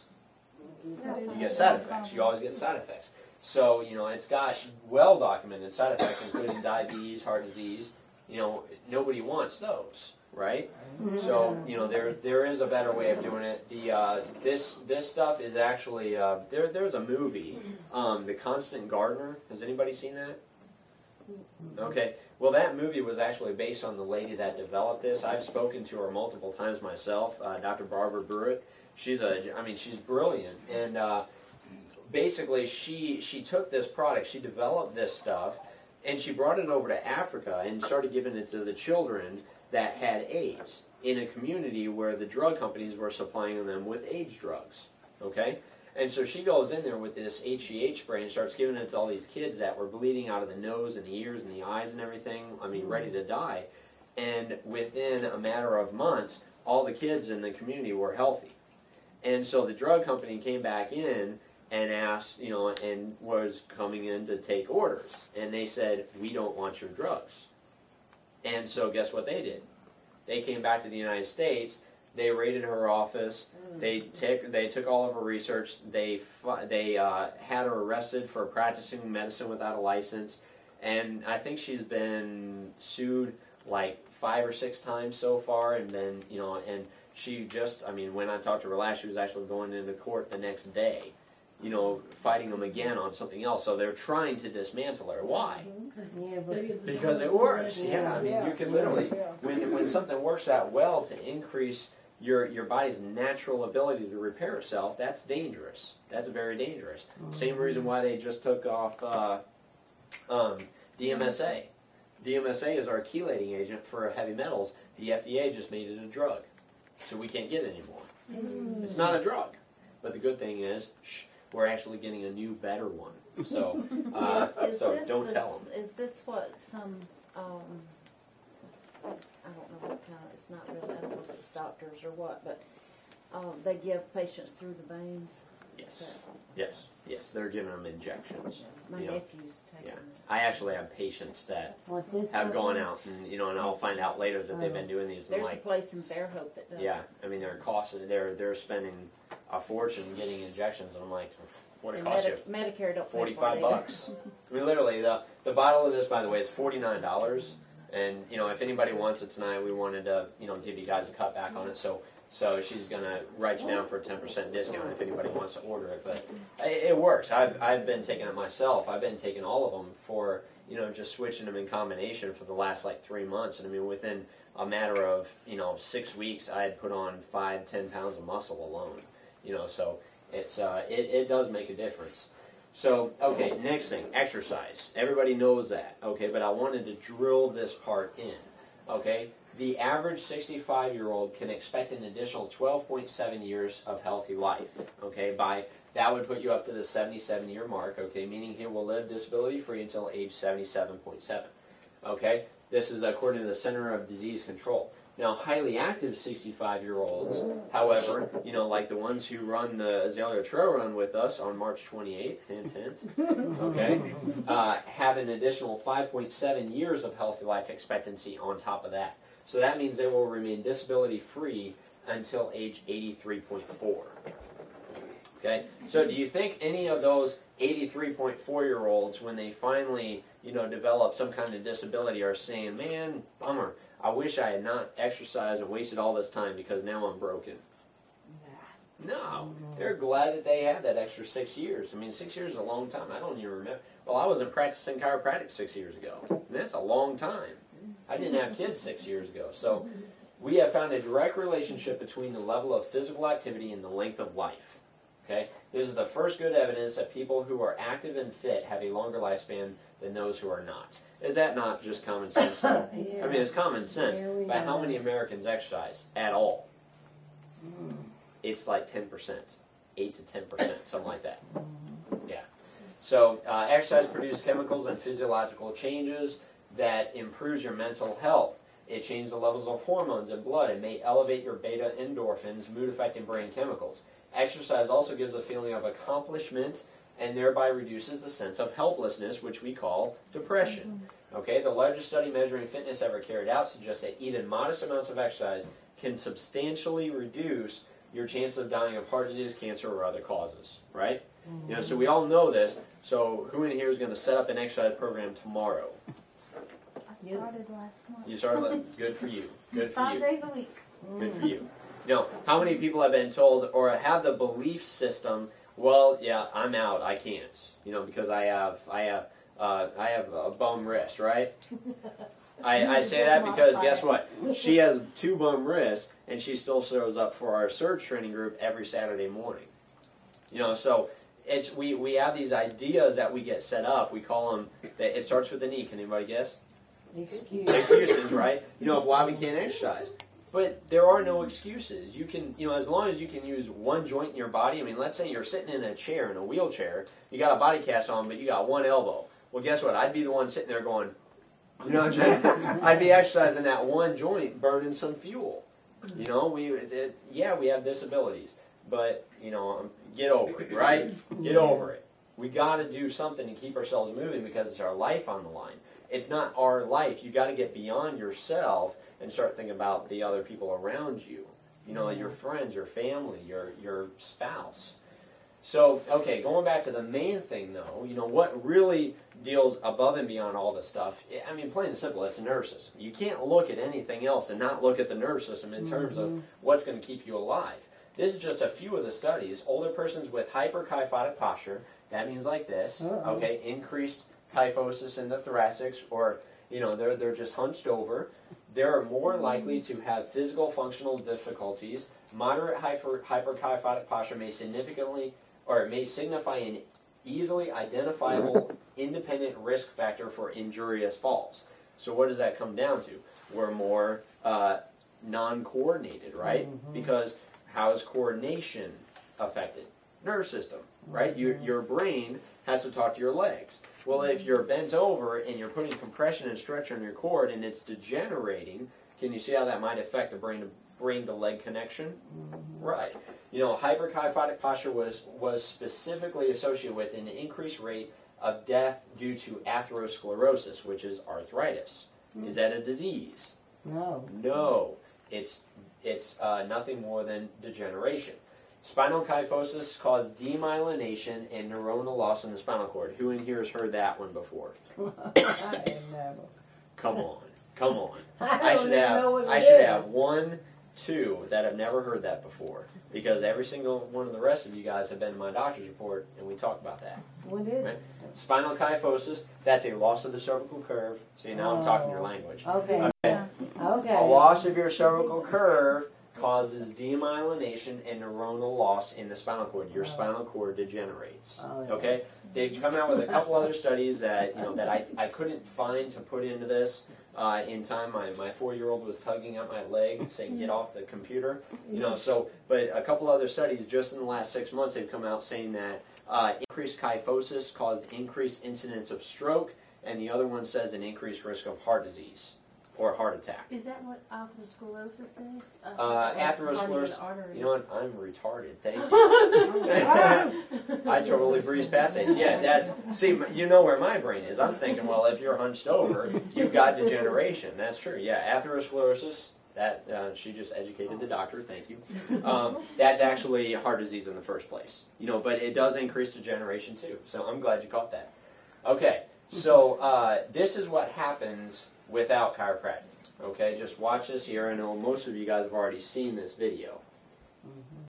You get side effects. You always get side effects. So, you know, it's got well-documented side effects, including diabetes, heart disease. You know, nobody wants those, right? So, you know, there there is a better way of doing it. The uh, this this stuff is actually uh, there. There's a movie, um, The Constant Gardener. Has anybody seen that? Okay. Well, that movie was actually based on the lady that developed this. I've spoken to her multiple times myself, uh, Doctor Barbara Brewitt. She's a, I mean, she's brilliant, and uh, basically she she took this product, she developed this stuff, and she brought it over to Africa and started giving it to the children that had AIDS in a community where the drug companies were supplying them with AIDS drugs, okay? And so she goes in there with this H G H spray and starts giving it to all these kids that were bleeding out of the nose and the ears and the eyes and everything, I mean, ready to die. And within a matter of months, all the kids in the community were healthy. And so the drug company came back in and asked, you know, and was coming in to take orders. And they said, we don't want your drugs. And so guess what they did? They came back to the United States. They raided her office. They took they took all of her research. They they uh, had her arrested for practicing medicine without a license, and I think she's been sued like five or six times so far. And then you know, and she just, I mean, when I talked to her last, she was actually going into court the next day, you know, fighting them again on something else. So they're trying to dismantle her. Why? Yeah, but Because it works. Yeah, I mean, Yeah. you can literally, when when something works out well to increase your your body's natural ability to repair itself, that's dangerous. That's very dangerous. Same reason why they just took off uh, um, D M S A. D M S A is our chelating agent for heavy metals. The F D A just made it a drug, so we can't get it anymore. Mm. It's not a drug, but the good thing is, shh, we're actually getting a new, better one. So, uh, Is so this don't the- tell them. Is this what some, um, I don't know what kind of, it's not really, I don't know if it's doctors or what, but, um, they give patients through the veins? Yes, So, yes, yes. They're giving them injections. My you know. nephew's taking Yeah, it. I actually have patients that what this have gone one? out, and you know, and I'll find out later that they've been doing these. And There's a like, place in Fairhope that does it. yeah, I mean, they're costing. They're they're spending a fortune getting injections, and I'm like, what it And cost you? Medi- Medicare don't pay for it Forty-five either. bucks. I mean, literally, the the bottle of this, by the way, is forty-nine dollars. And you know, if anybody wants it tonight, we wanted to, you know, give you guys a cut back on it. So, so she's gonna write you down for a ten percent discount if anybody wants to order it. But it, it works. I've I've been taking it myself. I've been taking all of them for, you know, just switching them in combination for the last like three months. And I mean, within a matter of, you know, six weeks, I had put on five, ten pounds of muscle alone. You know, so it's uh, it it does make a difference. So, okay, next thing, exercise. Everybody knows that, okay, but I wanted to drill this part in, okay? The average sixty-five-year-old can expect an additional twelve point seven years of healthy life, okay? By that would put you up to the seventy-seven-year mark, okay, meaning he will live disability-free until age seventy-seven point seven, okay? This is according to the Center of Disease Control. Now, highly active sixty-five-year-olds, however, you know, like the ones who run the Azalea Trail Run with us on March twenty-eighth, hint, hint, okay, uh, have an additional five point seven years of healthy life expectancy on top of that. So that means they will remain disability-free until age eighty-three point four. Okay, so do you think any of those eighty-three point four-year-olds, when they finally, you know, develop some kind of disability, are saying, man, bummer, I wish I had not exercised and wasted all this time because now I'm broken? No. They're glad that they had that extra six years. I mean, six years is a long time. I don't even remember. Well, I wasn't practicing chiropractic six years ago. And that's a long time. I didn't have kids six years ago. So we have found a direct relationship between the level of physical activity and the length of life. Okay? This is the first good evidence that people who are active and fit have a longer lifespan than those who are not. Is that not just common sense? Though? Yeah. I mean, it's common sense. Yeah, we But know how many that. Americans exercise at all? Mm. It's like ten percent, eight to ten percent, something like that. Yeah. So uh, exercise produces chemicals and physiological changes that improves your mental health. It changes the levels of hormones in blood. It may elevate your beta endorphins, mood-affecting brain chemicals. Exercise also gives a feeling of accomplishment and thereby reduces the sense of helplessness, which we call depression. Okay, the largest study measuring fitness ever carried out suggests that even modest amounts of exercise can substantially reduce your chance of dying of heart disease, cancer, or other causes, right? Mm-hmm. You know, so we all know this. So who in here is going to set up an exercise program tomorrow? I started last month. You started. Good for you. Good for Five you. days a week. Good for you. You know, how many people have been told or have the belief system? Well, yeah, I'm out. I can't. You know, because I have, I have, uh, I have a bum wrist, right? I, I say that because guess what? She has two bum wrists, and she still shows up for our surge training group every Saturday morning. You know, so it's we, we have these ideas that we get set up. We call them. That it starts with an E. Can anybody guess? Excuse. Excuses, right? You know, of why we can't exercise. But there are no excuses. You can, you know, as long as you can use one joint in your body. I mean, let's say you're sitting in a chair, in a wheelchair. You got a body cast on, but you got one elbow. Well, guess what? I'd be the one sitting there going, you know what I'm saying? I'd be exercising that one joint, burning some fuel. You know, we, it, yeah, we have disabilities, but you know, get over it, right? Get over it. We got to do something to keep ourselves moving because it's our life on the line. It's not our life. You got to get beyond yourself and start thinking about the other people around you. You know, like your friends, your family, your your spouse. So, okay, going back to the main thing though, you know, what really deals above and beyond all this stuff, I mean, plain and simple, it's the nervous system. You can't look at anything else and not look at the nervous system in terms Mhm. of what's going to keep you alive. This is just a few of the studies. Older persons with hyperkyphotic posture, that means like this, Uh-oh. okay, increased kyphosis in the thoracics, or, you know, they're, they're just hunched over. They're more likely to have physical functional difficulties. Moderate hyper, hyperkyphotic posture may significantly, or may signify an easily identifiable independent risk factor for injurious falls. So what does that come down to? We're more uh, non-coordinated, right? Mhm. Because how is coordination affected? Nerve system, right? Your, your brain has to talk to your legs. Well, if you're bent over and you're putting compression and stretch on your cord and it's degenerating, can you see how that might affect the brain to brain to leg connection? Right. You know, hyperkyphotic posture was, was specifically associated with an increased rate of death due to atherosclerosis, which is arthritis. Is that a disease? No. No. It's, it's uh, nothing more than degeneration. Spinal kyphosis caused demyelination and neuronal loss in the spinal cord. Who in here has heard that one before? I ain't never. Come on. Come on. I don't should even have know what I it should is. have one, two that have never heard that before. Because every single one of the rest of you guys have been in my doctor's report and we talk about that. What is Right? it? Spinal kyphosis, that's a loss of the cervical curve. See, now I'm talking your language. Okay. Okay. Okay. A loss of your cervical curve causes demyelination and neuronal loss in the spinal cord. Your spinal cord degenerates. Oh, yeah. Okay? They've come out with a couple other studies that you know that I, I couldn't find to put into this uh, in time. My, my four-year-old was tugging at my leg saying, get off the computer. You know, so, but a couple other studies just in the last six months they've come out saying that uh, increased kyphosis caused increased incidence of stroke, and the other one says an increased risk of heart disease or heart attack. Is that what atherosclerosis is? Uh, that's atherosclerosis. hardening of the arteries. You know what? I'm retarded. Thank you. I totally breezed past that. Yeah, that's. See, you know where my brain is. I'm thinking, well, if you're hunched over, you've got degeneration. That's true. Yeah, atherosclerosis. That uh, she just educated the doctor. Thank you. Um, that's actually heart disease in the first place. You know, but it does increase degeneration too. So I'm glad you caught that. Okay, so uh, this is what happens without chiropractic. Okay, just watch this here. I know most of you guys have already seen this video. Mm-hmm.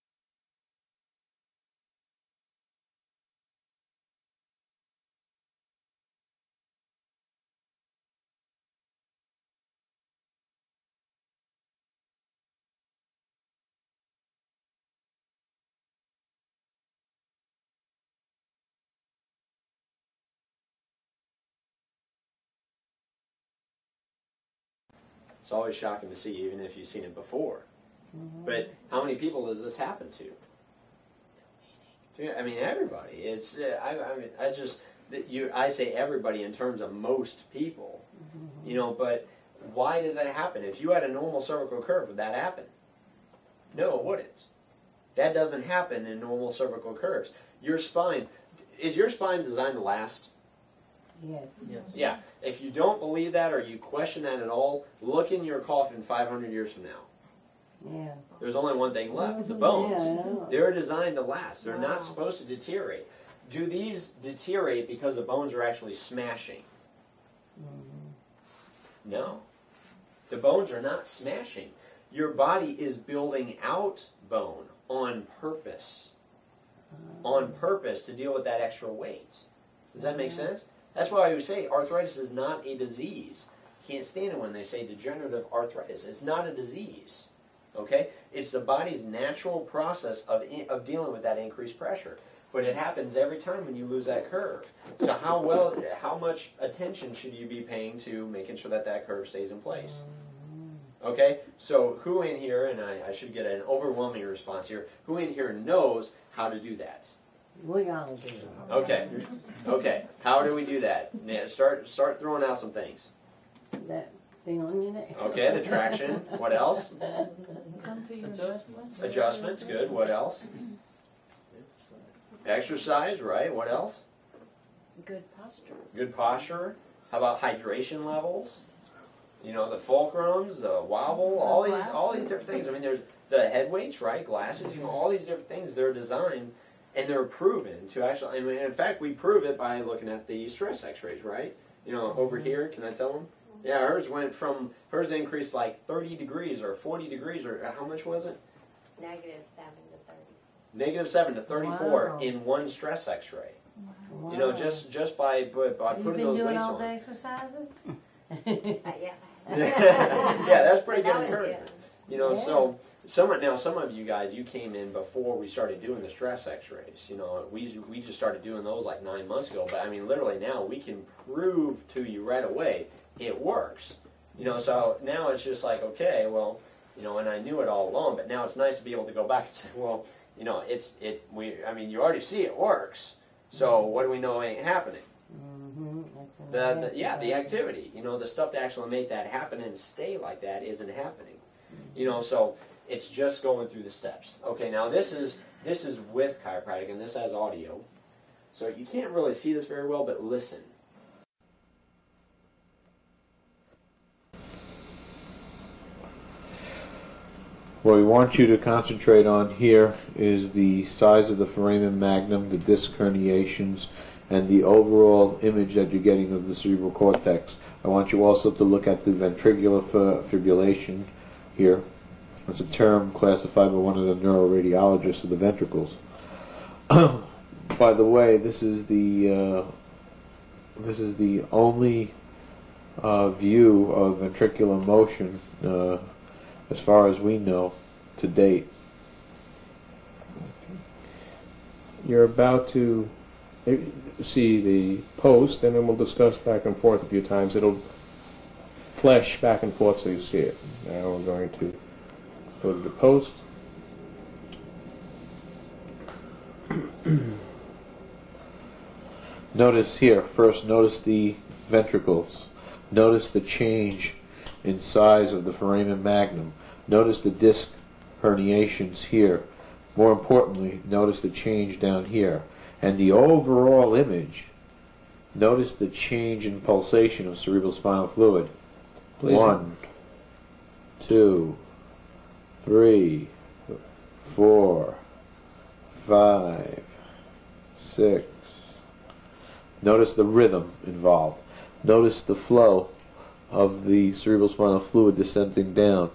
It's always shocking to see, even if you've seen it before. Mm-hmm. But how many people does this happen to? To- I mean, everybody. It's uh, I, I mean, I just that you. I say everybody in terms of most people. Mm-hmm. You know, but why does that happen? If you had a normal cervical curve, would that happen? No, it wouldn't. That doesn't happen in normal cervical curves. Your spine is your spine designed to last? Yes. Yes. Yeah. If you don't believe that or you question that at all, look in your coffin five hundred years from now. Yeah. There's only one thing left, the Mhm, bones. yeah, I know. They're designed to last. They're Wow. not supposed to deteriorate. Do these deteriorate because the bones are actually smashing? Mm-hmm. No. The bones are not smashing. Your body is building out bone on purpose. On purpose to deal with that extra weight. Does that make sense? That's why I would say arthritis is not a disease. You can't stand it when they say degenerative arthritis. It's not a disease. Okay? It's the body's natural process of, of dealing with that increased pressure. But it happens every time when you lose that curve. So how well, how much attention should you be paying to making sure that that curve stays in place? Okay? So who in here, and I, I should get an overwhelming response here, who in here knows how to do that? We all do. Okay. Okay. How do we do that? Now, start start throwing out some things. That thing on your neck. Okay, the traction. What else? Come to your Adjustments. Adjustments. Good. What else? Exercise. Right. What else? Good posture. Good posture. How about hydration levels? You know, the fulcrums, the wobble, all these all these different things. I mean, there's the head weights, right? Glasses. You know, all these different things. They're designed. and they're proven to actually, I mean, in fact, we prove it by looking at the stress x-rays, right? You know, over here, can I tell them? Yeah, hers went from, hers increased like thirty degrees or forty degrees, or how much was it? Negative seven to thirty. Negative seven to thirty-four Wow. in one stress x-ray. Wow. You know, just just by, by, by You've putting been those doing weights all on. the exercises? Uh, yeah. Yeah, that's pretty But good that was- encouragement. You know, Yeah. so some now some of you guys, you came in before we started doing the stress x-rays. You know, we we just started doing those like nine months ago. But I mean, literally now we can prove to you right away it works. You know, so now it's just like, okay, well, you know, and I knew it all along, but now it's nice to be able to go back and say, well, you know, it's it we I mean, you already see it works. So what do we know ain't happening? Mm-hmm. The, the yeah, the activity, you know, the stuff to actually make that happen and stay like that isn't happening. You know, so it's just going through the steps. Okay, now this is this is with chiropractic, and this has audio, so you can't really see this very well, but listen. What we want you to concentrate on here is the size of the foramen magnum, the disc herniations, and the overall image that you're getting of the cerebral cortex. I want you also to look at the ventricular fibrillation here. That's a term classified by one of the neuroradiologists of the ventricles. By the way, this is the uh, this is the only uh, view of ventricular motion uh, as far as we know to date. You're about to see the post, and then we'll discuss back and forth a few times. It'll flash back and forth so you see it. Now we're going to go to the post. Notice here, first notice the ventricles. Notice the change in size of the foramen magnum. Notice the disc herniations here. More importantly, notice the change down here. And the overall image, notice the change in pulsation of cerebral spinal fluid. Please. One, two, three, four, five, six. Notice the rhythm involved. Notice the flow of the cerebral spinal fluid descending down.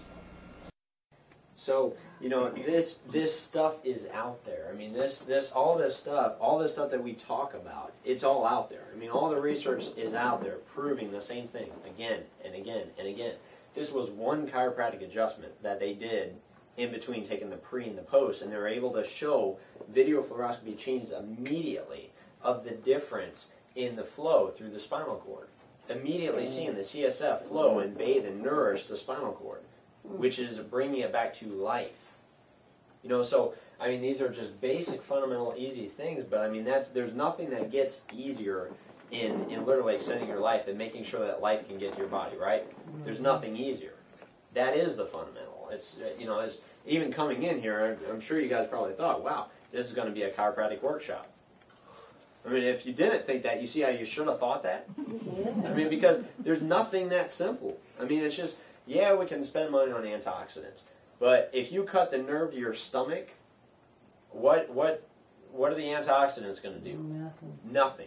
So, you know, this this stuff is out there. I mean, this this all this stuff, all this stuff that we talk about, it's all out there. I mean, all the research is out there proving the same thing again and again and again. This was one chiropractic adjustment that they did in between taking the pre and the post, and they were able to show video fluoroscopy changes immediately of the difference in the flow through the spinal cord. Immediately seeing the C S F flow and bathe and nourish the spinal cord, which is bringing it back to life. You know, so, I mean, these are just basic, fundamental, easy things, but I mean, that's there's nothing that gets easier in, in literally extending your life than making sure that life can get to your body, right? There's nothing easier. That is the fundamental. It's, uh, you know, it's, even coming in here, I'm sure you guys probably thought, wow, this is going to be a chiropractic workshop. I mean, if you didn't think that, you see how you should have thought that? Yeah. I mean, because there's nothing that simple. I mean, it's just, yeah, we can spend money on antioxidants, but if you cut the nerve to your stomach, what what what are the antioxidants going to do? Nothing. Nothing.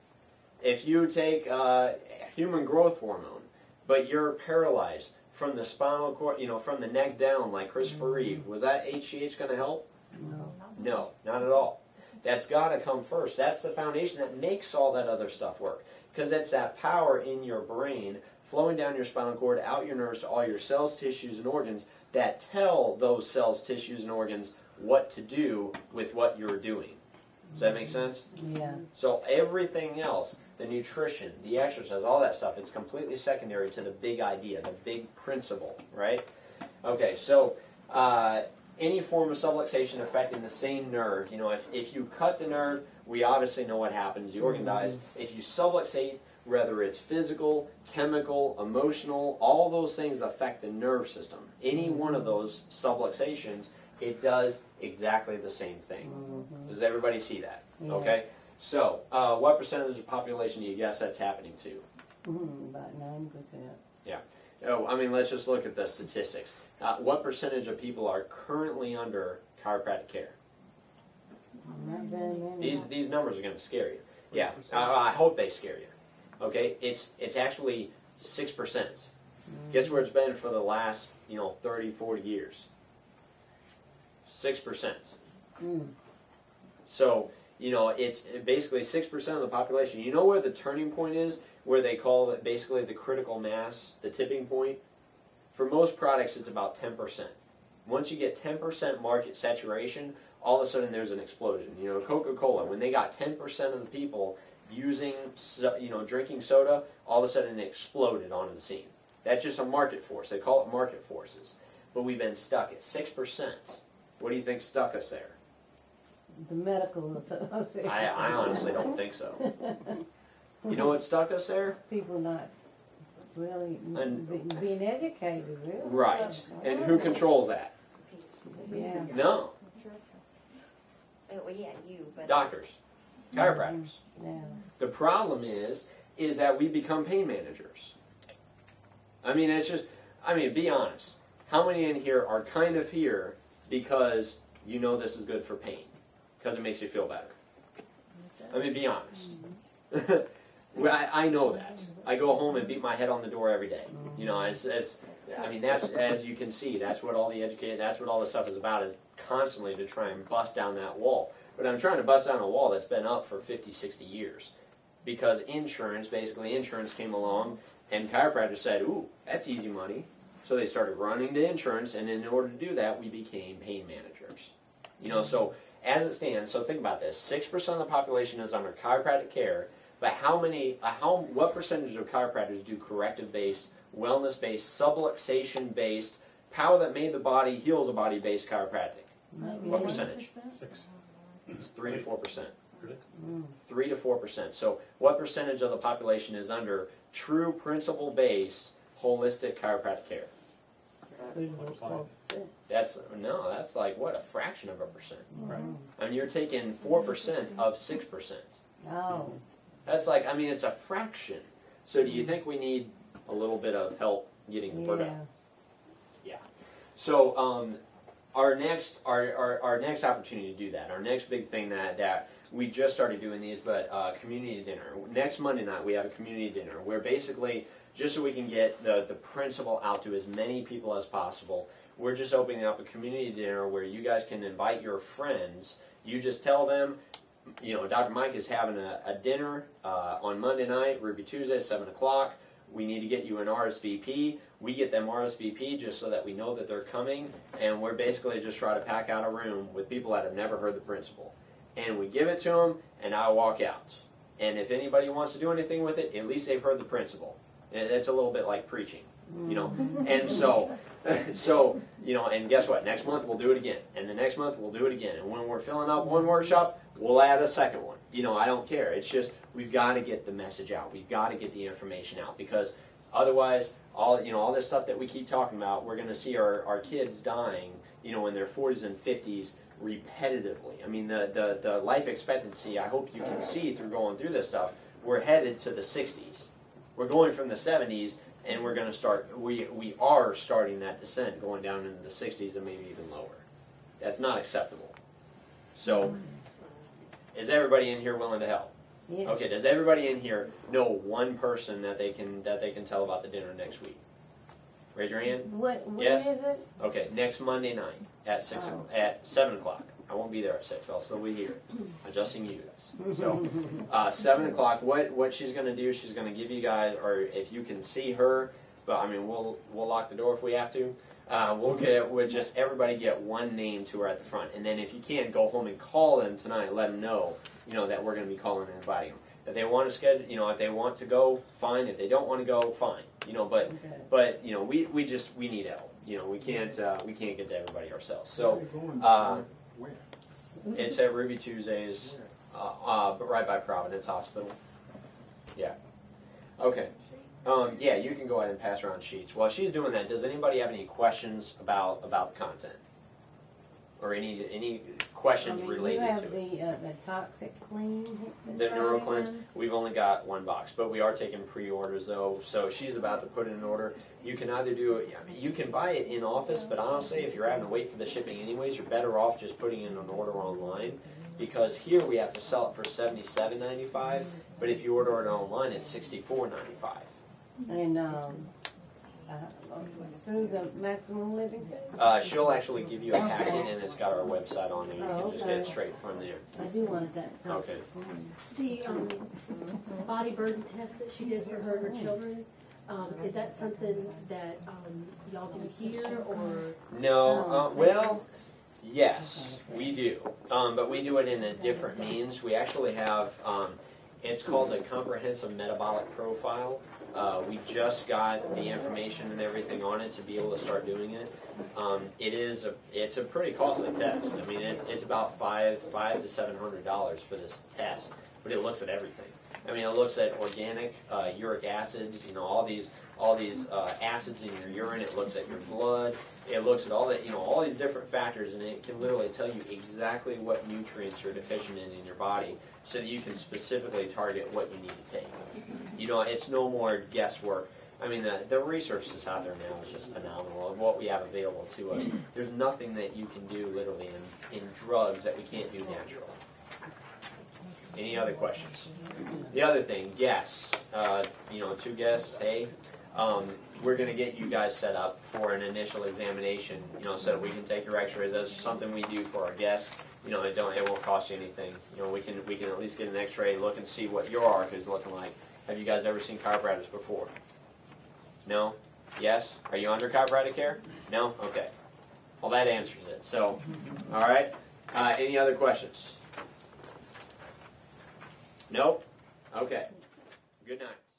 If you take uh, human growth hormone, but you're paralyzed from the spinal cord, you know, from the neck down, like Christopher Reeve, was that H G H going to help? No. No, not at all. That's got to come first. That's the foundation that makes all that other stuff work. Because it's that power in your brain flowing down your spinal cord, out your nerves to all your cells, tissues, and organs that tell those cells, tissues, and organs what to do with what you're doing. Does that make sense? Yeah. So everything else, the nutrition, the exercise, all that stuff, it's completely secondary to the big idea, the big principle, right? Okay, so uh, any form of subluxation affecting the same nerve, you know, if, if you cut the nerve, we obviously know what happens. The organ dies. If you subluxate, whether it's physical, chemical, emotional, all those things affect the nerve system. Any one of those subluxations, it does exactly the same thing. Mm-hmm. Does everybody see that? Yeah. Okay. So, uh, what percentage of the population do you guess that's happening to? Mm, about nine percent. Yeah. Oh, I mean, let's just look at the statistics. Uh, what percentage of people are currently under chiropractic care? Not very many. These these numbers are going to scare you. Yeah, I, I hope they scare you. Okay, it's it's actually six percent. Guess where it's been for the last, you know, thirty, forty years? six percent. Mm. So, you know, it's basically six percent of the population. You know where the turning point is? Where they call it basically the critical mass, the tipping point? For most products, it's about ten percent. Once you get ten percent market saturation, all of a sudden there's an explosion. You know, Coca-Cola, when they got ten percent of the people using, you know, drinking soda, all of a sudden it exploded onto the scene. That's just a market force. They call it market forces. But we've been stuck at six percent. What do you think stuck us there? The medical association. I, I honestly don't think so. You know what stuck us there? People not really And- be, being educated, really. Right. And who controls that? Yeah. No. Oh, well, yeah, you, but. Doctors. Chiropractors. Yeah. The problem is, is that we become pain managers. I mean, it's just, I mean, be honest. How many in here are kind of here because you know this is good for pain? Because it makes you feel better. I mean, be honest. Well, I, I know that. I go home and beat my head on the door every day. You know, it's, it's, I mean, that's, as you can see, that's what all the educated, that's what all this stuff is about, is constantly to try and bust down that wall. But I'm trying to bust down a wall that's been up for fifty, sixty years. Because insurance, basically insurance came along, and chiropractors said, ooh, that's easy money. So they started running to insurance, and in order to do that, we became pain managers. You know, so as it stands, so think about this, six percent of the population is under chiropractic care, but how many, uh, how, what percentage of chiropractors do corrective-based, wellness-based, subluxation-based, power that made the body, heals a body-based chiropractic? What percentage? Six. It's three to four percent. Mm. Three to four percent. So what percentage of the population is under true principle-based, holistic chiropractic care? That's, no, that's like, what, a fraction of a percent. Right. I mean, you're taking four percent of six percent. Oh. That's like, I mean, it's a fraction. So do you think we need a little bit of help getting the word Yeah. out? Yeah. So um, our next our, our, our next opportunity to do that, our next big thing that, that we just started doing these, but uh, community dinner. Next Monday night we have a community dinner where basically, just so we can get the, the principle out to as many people as possible, we're just opening up a community dinner where you guys can invite your friends. You just tell them, you know, Doctor Mike is having a, a dinner uh, on Monday night, Ruby Tuesday, seven o'clock. We need to get you an R S V P. We get them R S V P just so that we know that they're coming, and we're basically just trying to pack out a room with people that have never heard the principle. And we give it to them, and I walk out. And if anybody wants to do anything with it, at least they've heard the principle. It's a little bit like preaching, you know. And so, so you know, and guess what? Next month we'll do it again, and the next month we'll do it again. And when we're filling up one workshop, we'll add a second one. You know, I don't care. It's just we've got to get the message out. We've got to get the information out, because otherwise, all you know, all this stuff that we keep talking about, we're going to see our, our kids dying, you know, in their forties and fifties repetitively. I mean, the, the the life expectancy, I hope you can see through going through this stuff, we're headed to the sixties. We're going from the seventies, and we're going to start, we, we are starting that descent going down into the sixties and maybe even lower. That's not acceptable. So, is everybody in here willing to help? Yeah. Okay, does everybody in here know one person that they can that they can tell about the dinner next week? Raise your hand. What, what Yes? is it? Okay, next Monday night at six Oh. at seven o'clock. I won't be there at six. I'll still be here, adjusting you guys. So, uh, seven o'clock. What what she's going to do? She's going to give you guys, or if you can see her, but I mean, we'll we'll lock the door if we have to. Uh, we'll get we'll just everybody get one name to her at the front, and then if you can, go home and call them tonight. Let them know, you know, that we're going to be calling and inviting them. If they want to schedule, you know, if they want to go, fine. If they don't want to go, fine. You know, but Okay. but you know, we, we just we need help. You know, we can't uh, we can't get to everybody ourselves. So. Uh, It's at Ruby Tuesdays, uh, uh, but right by Providence Hospital. Yeah. Okay. Um, yeah, you can go ahead and pass around sheets. While she's doing that, does anybody have any questions about about the content, or any any questions I mean, related you have to it? the, uh, the toxic clean. The NeuroCleanse, we've only got one box, but we are taking pre-orders though. So she's about to put in an order. You can either do it, I mean, you can buy it in office, but honestly, if you're having to wait for the shipping anyways, you're better off just putting in an order online, because here we have to sell it for seventy-seven ninety-five, but if you order it online, it's sixty-four ninety-five. And um, uh, through the maximum living. Uh, she'll actually give you a packet, and it's got our website on there. You Oh, can just get it okay. straight from there. I do want that. Okay. The um, body burden test that she did for her and her children, um, is that something that um, y'all do here, or? No, uh, well, yes, we do, um, but we do it in a different means. We actually have, um, it's called the Comprehensive Metabolic Profile. Uh, we just got the information and everything on it to be able to start doing it. Um, it is a, it's a pretty costly test. I mean, it's, it's about five, five to seven hundred dollars for this test, but it looks at everything. I mean, it looks at organic uh, uric acids, you know, all these all these uh, acids in your urine. It looks at your blood. It looks at all that, you know, all these different factors, and it can literally tell you exactly what nutrients you're deficient in in your body, so that you can specifically target what you need to take. You know, it's no more guesswork. I mean, the, the research that's out there now is just phenomenal of what we have available to us. There's nothing that you can do literally in, in drugs that we can't do natural. Any other questions? The other thing, guests. Uh, you know, two guests, hey, um, we're going to get you guys set up for an initial examination, you know, so that we can take your x-rays. That's something we do for our guests. You know, it, don't, it won't cost you anything. You know, we can, we can at least get an x-ray, look and see what your arc is looking like. Have you guys ever seen chiropractors before? No? Yes? Are you under chiropractic care? No? Okay. Well, that answers it. So, all right. Uh, any other questions? Nope? Okay. Good night.